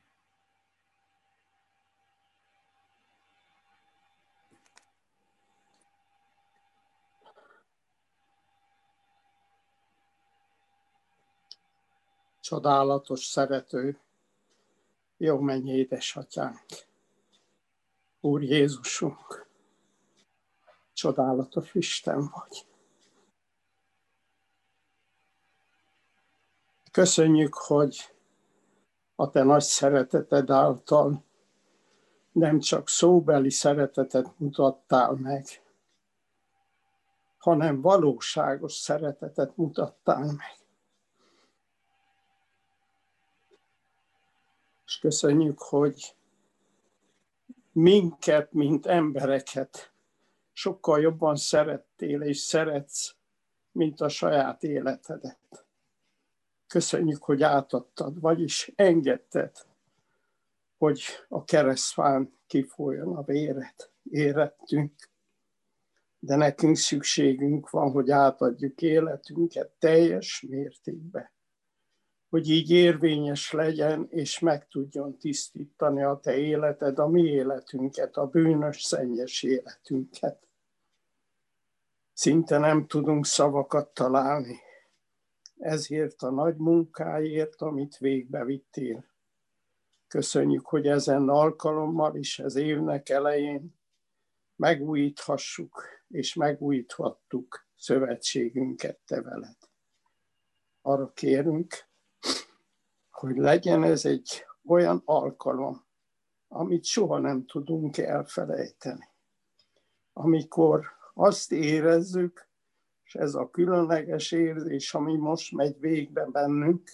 Csodálatos, szerető, jó mennyi édesatyánk, Úr Jézusunk, csodálatos Isten vagy. Köszönjük, hogy a te nagy szereteted által nem csak szóbeli szeretetet mutattál meg, hanem valóságos szeretetet mutattál meg. És köszönjük, hogy minket, mint embereket sokkal jobban szerettél és szeretsz, mint a saját életedet. Köszönjük, hogy átadtad, vagyis engedted, hogy a keresztfán kifolyjon a véred, érettünk. De nekünk szükségünk van, hogy átadjuk életünket teljes mértékben. Hogy így érvényes legyen, és meg tudjon tisztítani a te életed, a mi életünket, a bűnös, szennyes életünket. Szinte nem tudunk szavakat találni. Ezért a nagy munkáért, amit végbevittél. Köszönjük, hogy ezen alkalommal is az évnek elején megújíthassuk, és megújíthattuk szövetségünket te veled. Arra kérünk, hogy legyen ez egy olyan alkalom, amit soha nem tudunk elfelejteni. Amikor azt érezzük, és ez a különleges érzés, ami most megy végbe bennünk,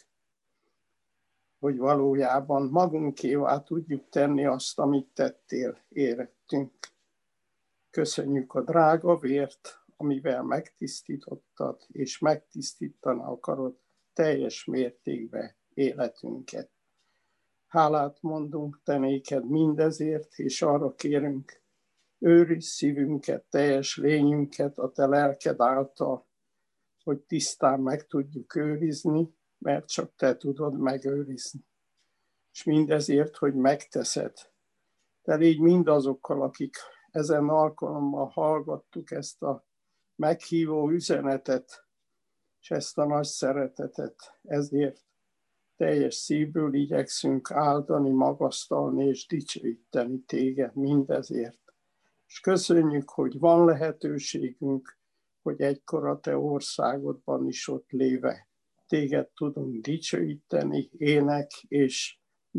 hogy valójában magunkévá tudjuk tenni azt, amit tettél, érettünk. Köszönjük a drága vért, amivel megtisztítottad, és megtisztítani akarod teljes mértékben életünket. Hálát mondunk te néked mindezért, és arra kérünk, őrizd szívünket, teljes lényünket a te lelked által, hogy tisztán meg tudjuk őrizni, mert csak te tudod megőrizni. És mindezért, hogy megteszed. Te légy mindazokkal, akik ezen alkalommal hallgattuk ezt a meghívó üzenetet, és ezt a nagy szeretetet. Ezért teljes szívből igyekszünk áldani, magasztalni és dicsőíteni téged mindezért. És köszönjük, hogy van lehetőségünk, hogy egykor a te országodban is ott léve téged tudunk dicsőíteni, ének és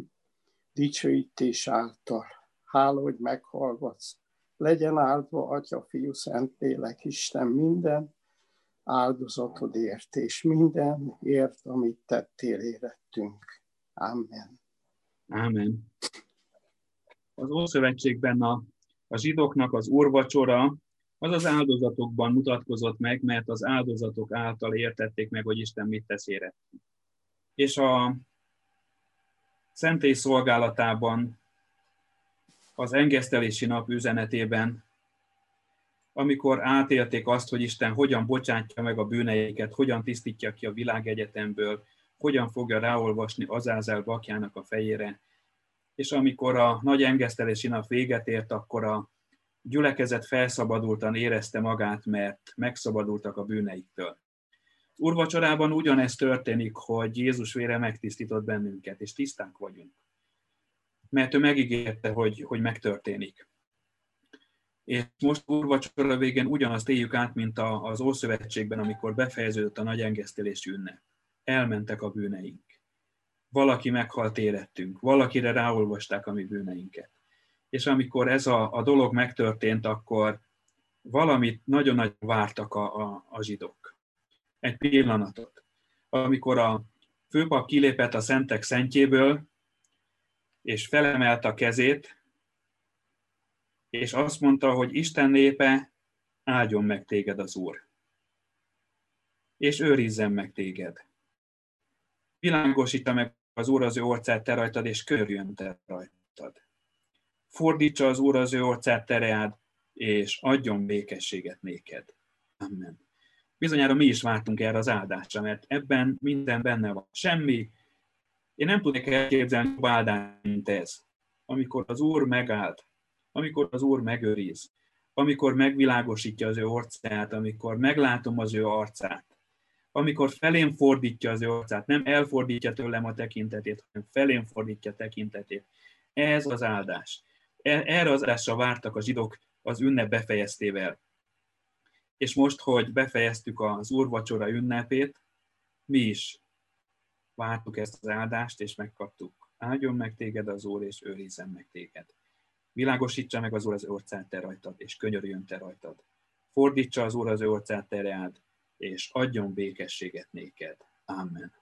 dicsőítés által. Hála, hogy meghallgatsz. Legyen áldva Atya, Fiú, Szentlélek, Isten minden áldozatodért, és mindenért, amit tettél érettünk. Amen. Ámen. Az Ószövetségben a zsidóknak az úrvacsora az az áldozatokban mutatkozott meg, mert az áldozatok által értették meg, hogy Isten mit tesz érettünk. És a szentély szolgálatában, az engesztelési nap üzenetében, amikor átélték azt, hogy Isten hogyan bocsátja meg a bűneiket, hogyan tisztítja ki a világegyetemből, hogyan fogja ráolvasni Azázel vakjának a fejére, és amikor a nagy engesztelési nap véget ért, akkor a gyülekezet felszabadultan érezte magát, mert megszabadultak a bűneiktől. Úrvacsorában ugyanezt történik, hogy Jézus vére megtisztított bennünket, és tiszták vagyunk. Mert ő megígérte, hogy megtörténik. És most úrvacsora végén ugyanazt éljük át, mint az Ószövetségben, amikor befejeződött a nagy engesztelési ünnep. Elmentek a bűneink. valaki meghalt érettünk, valakire ráolvasták a mi bűneinket. És amikor ez a dolog megtörtént, akkor valamit nagyon-nagyon vártak a zsidók. Egy pillanatot. Amikor a főpap kilépett a szentek szentjéből, és felemelte a kezét, és azt mondta, hogy Isten népe, áldjon meg téged az Úr, és őrizzen meg téged. Világosítsa meg az Úr az ő orcát te rajtad, és körüljön te rajtad. Fordítsa az Úr az ő orcát te reád, és adjon békességet néked. Amen. Bizonyára mi is vártunk erre az áldásra, mert ebben minden benne van. Semmi. Én nem tudnék elképzelni jobb áldást, mint ez. Amikor az Úr megáld, amikor az Úr megőriz, amikor megvilágosítja az ő orcát, amikor meglátom az ő arcát, amikor felém fordítja az ő arcát, nem elfordítja tőlem a tekintetét, hanem felém fordítja tekintetét. Ez az áldás. Erre az áldásra vártak a zsidók az ünnep befejeztével. És most, hogy befejeztük az úrvacsora ünnepét, mi is vártuk ezt az áldást, és megkaptuk. Áldjon meg téged az Úr, és őrizzen meg téged. Világosítsa meg az Úr az ő orcát te rajtad, és könyörüljön te rajtad. Fordítsa az Úr az ő orcát te reád, és adjon békességet néked. Amen.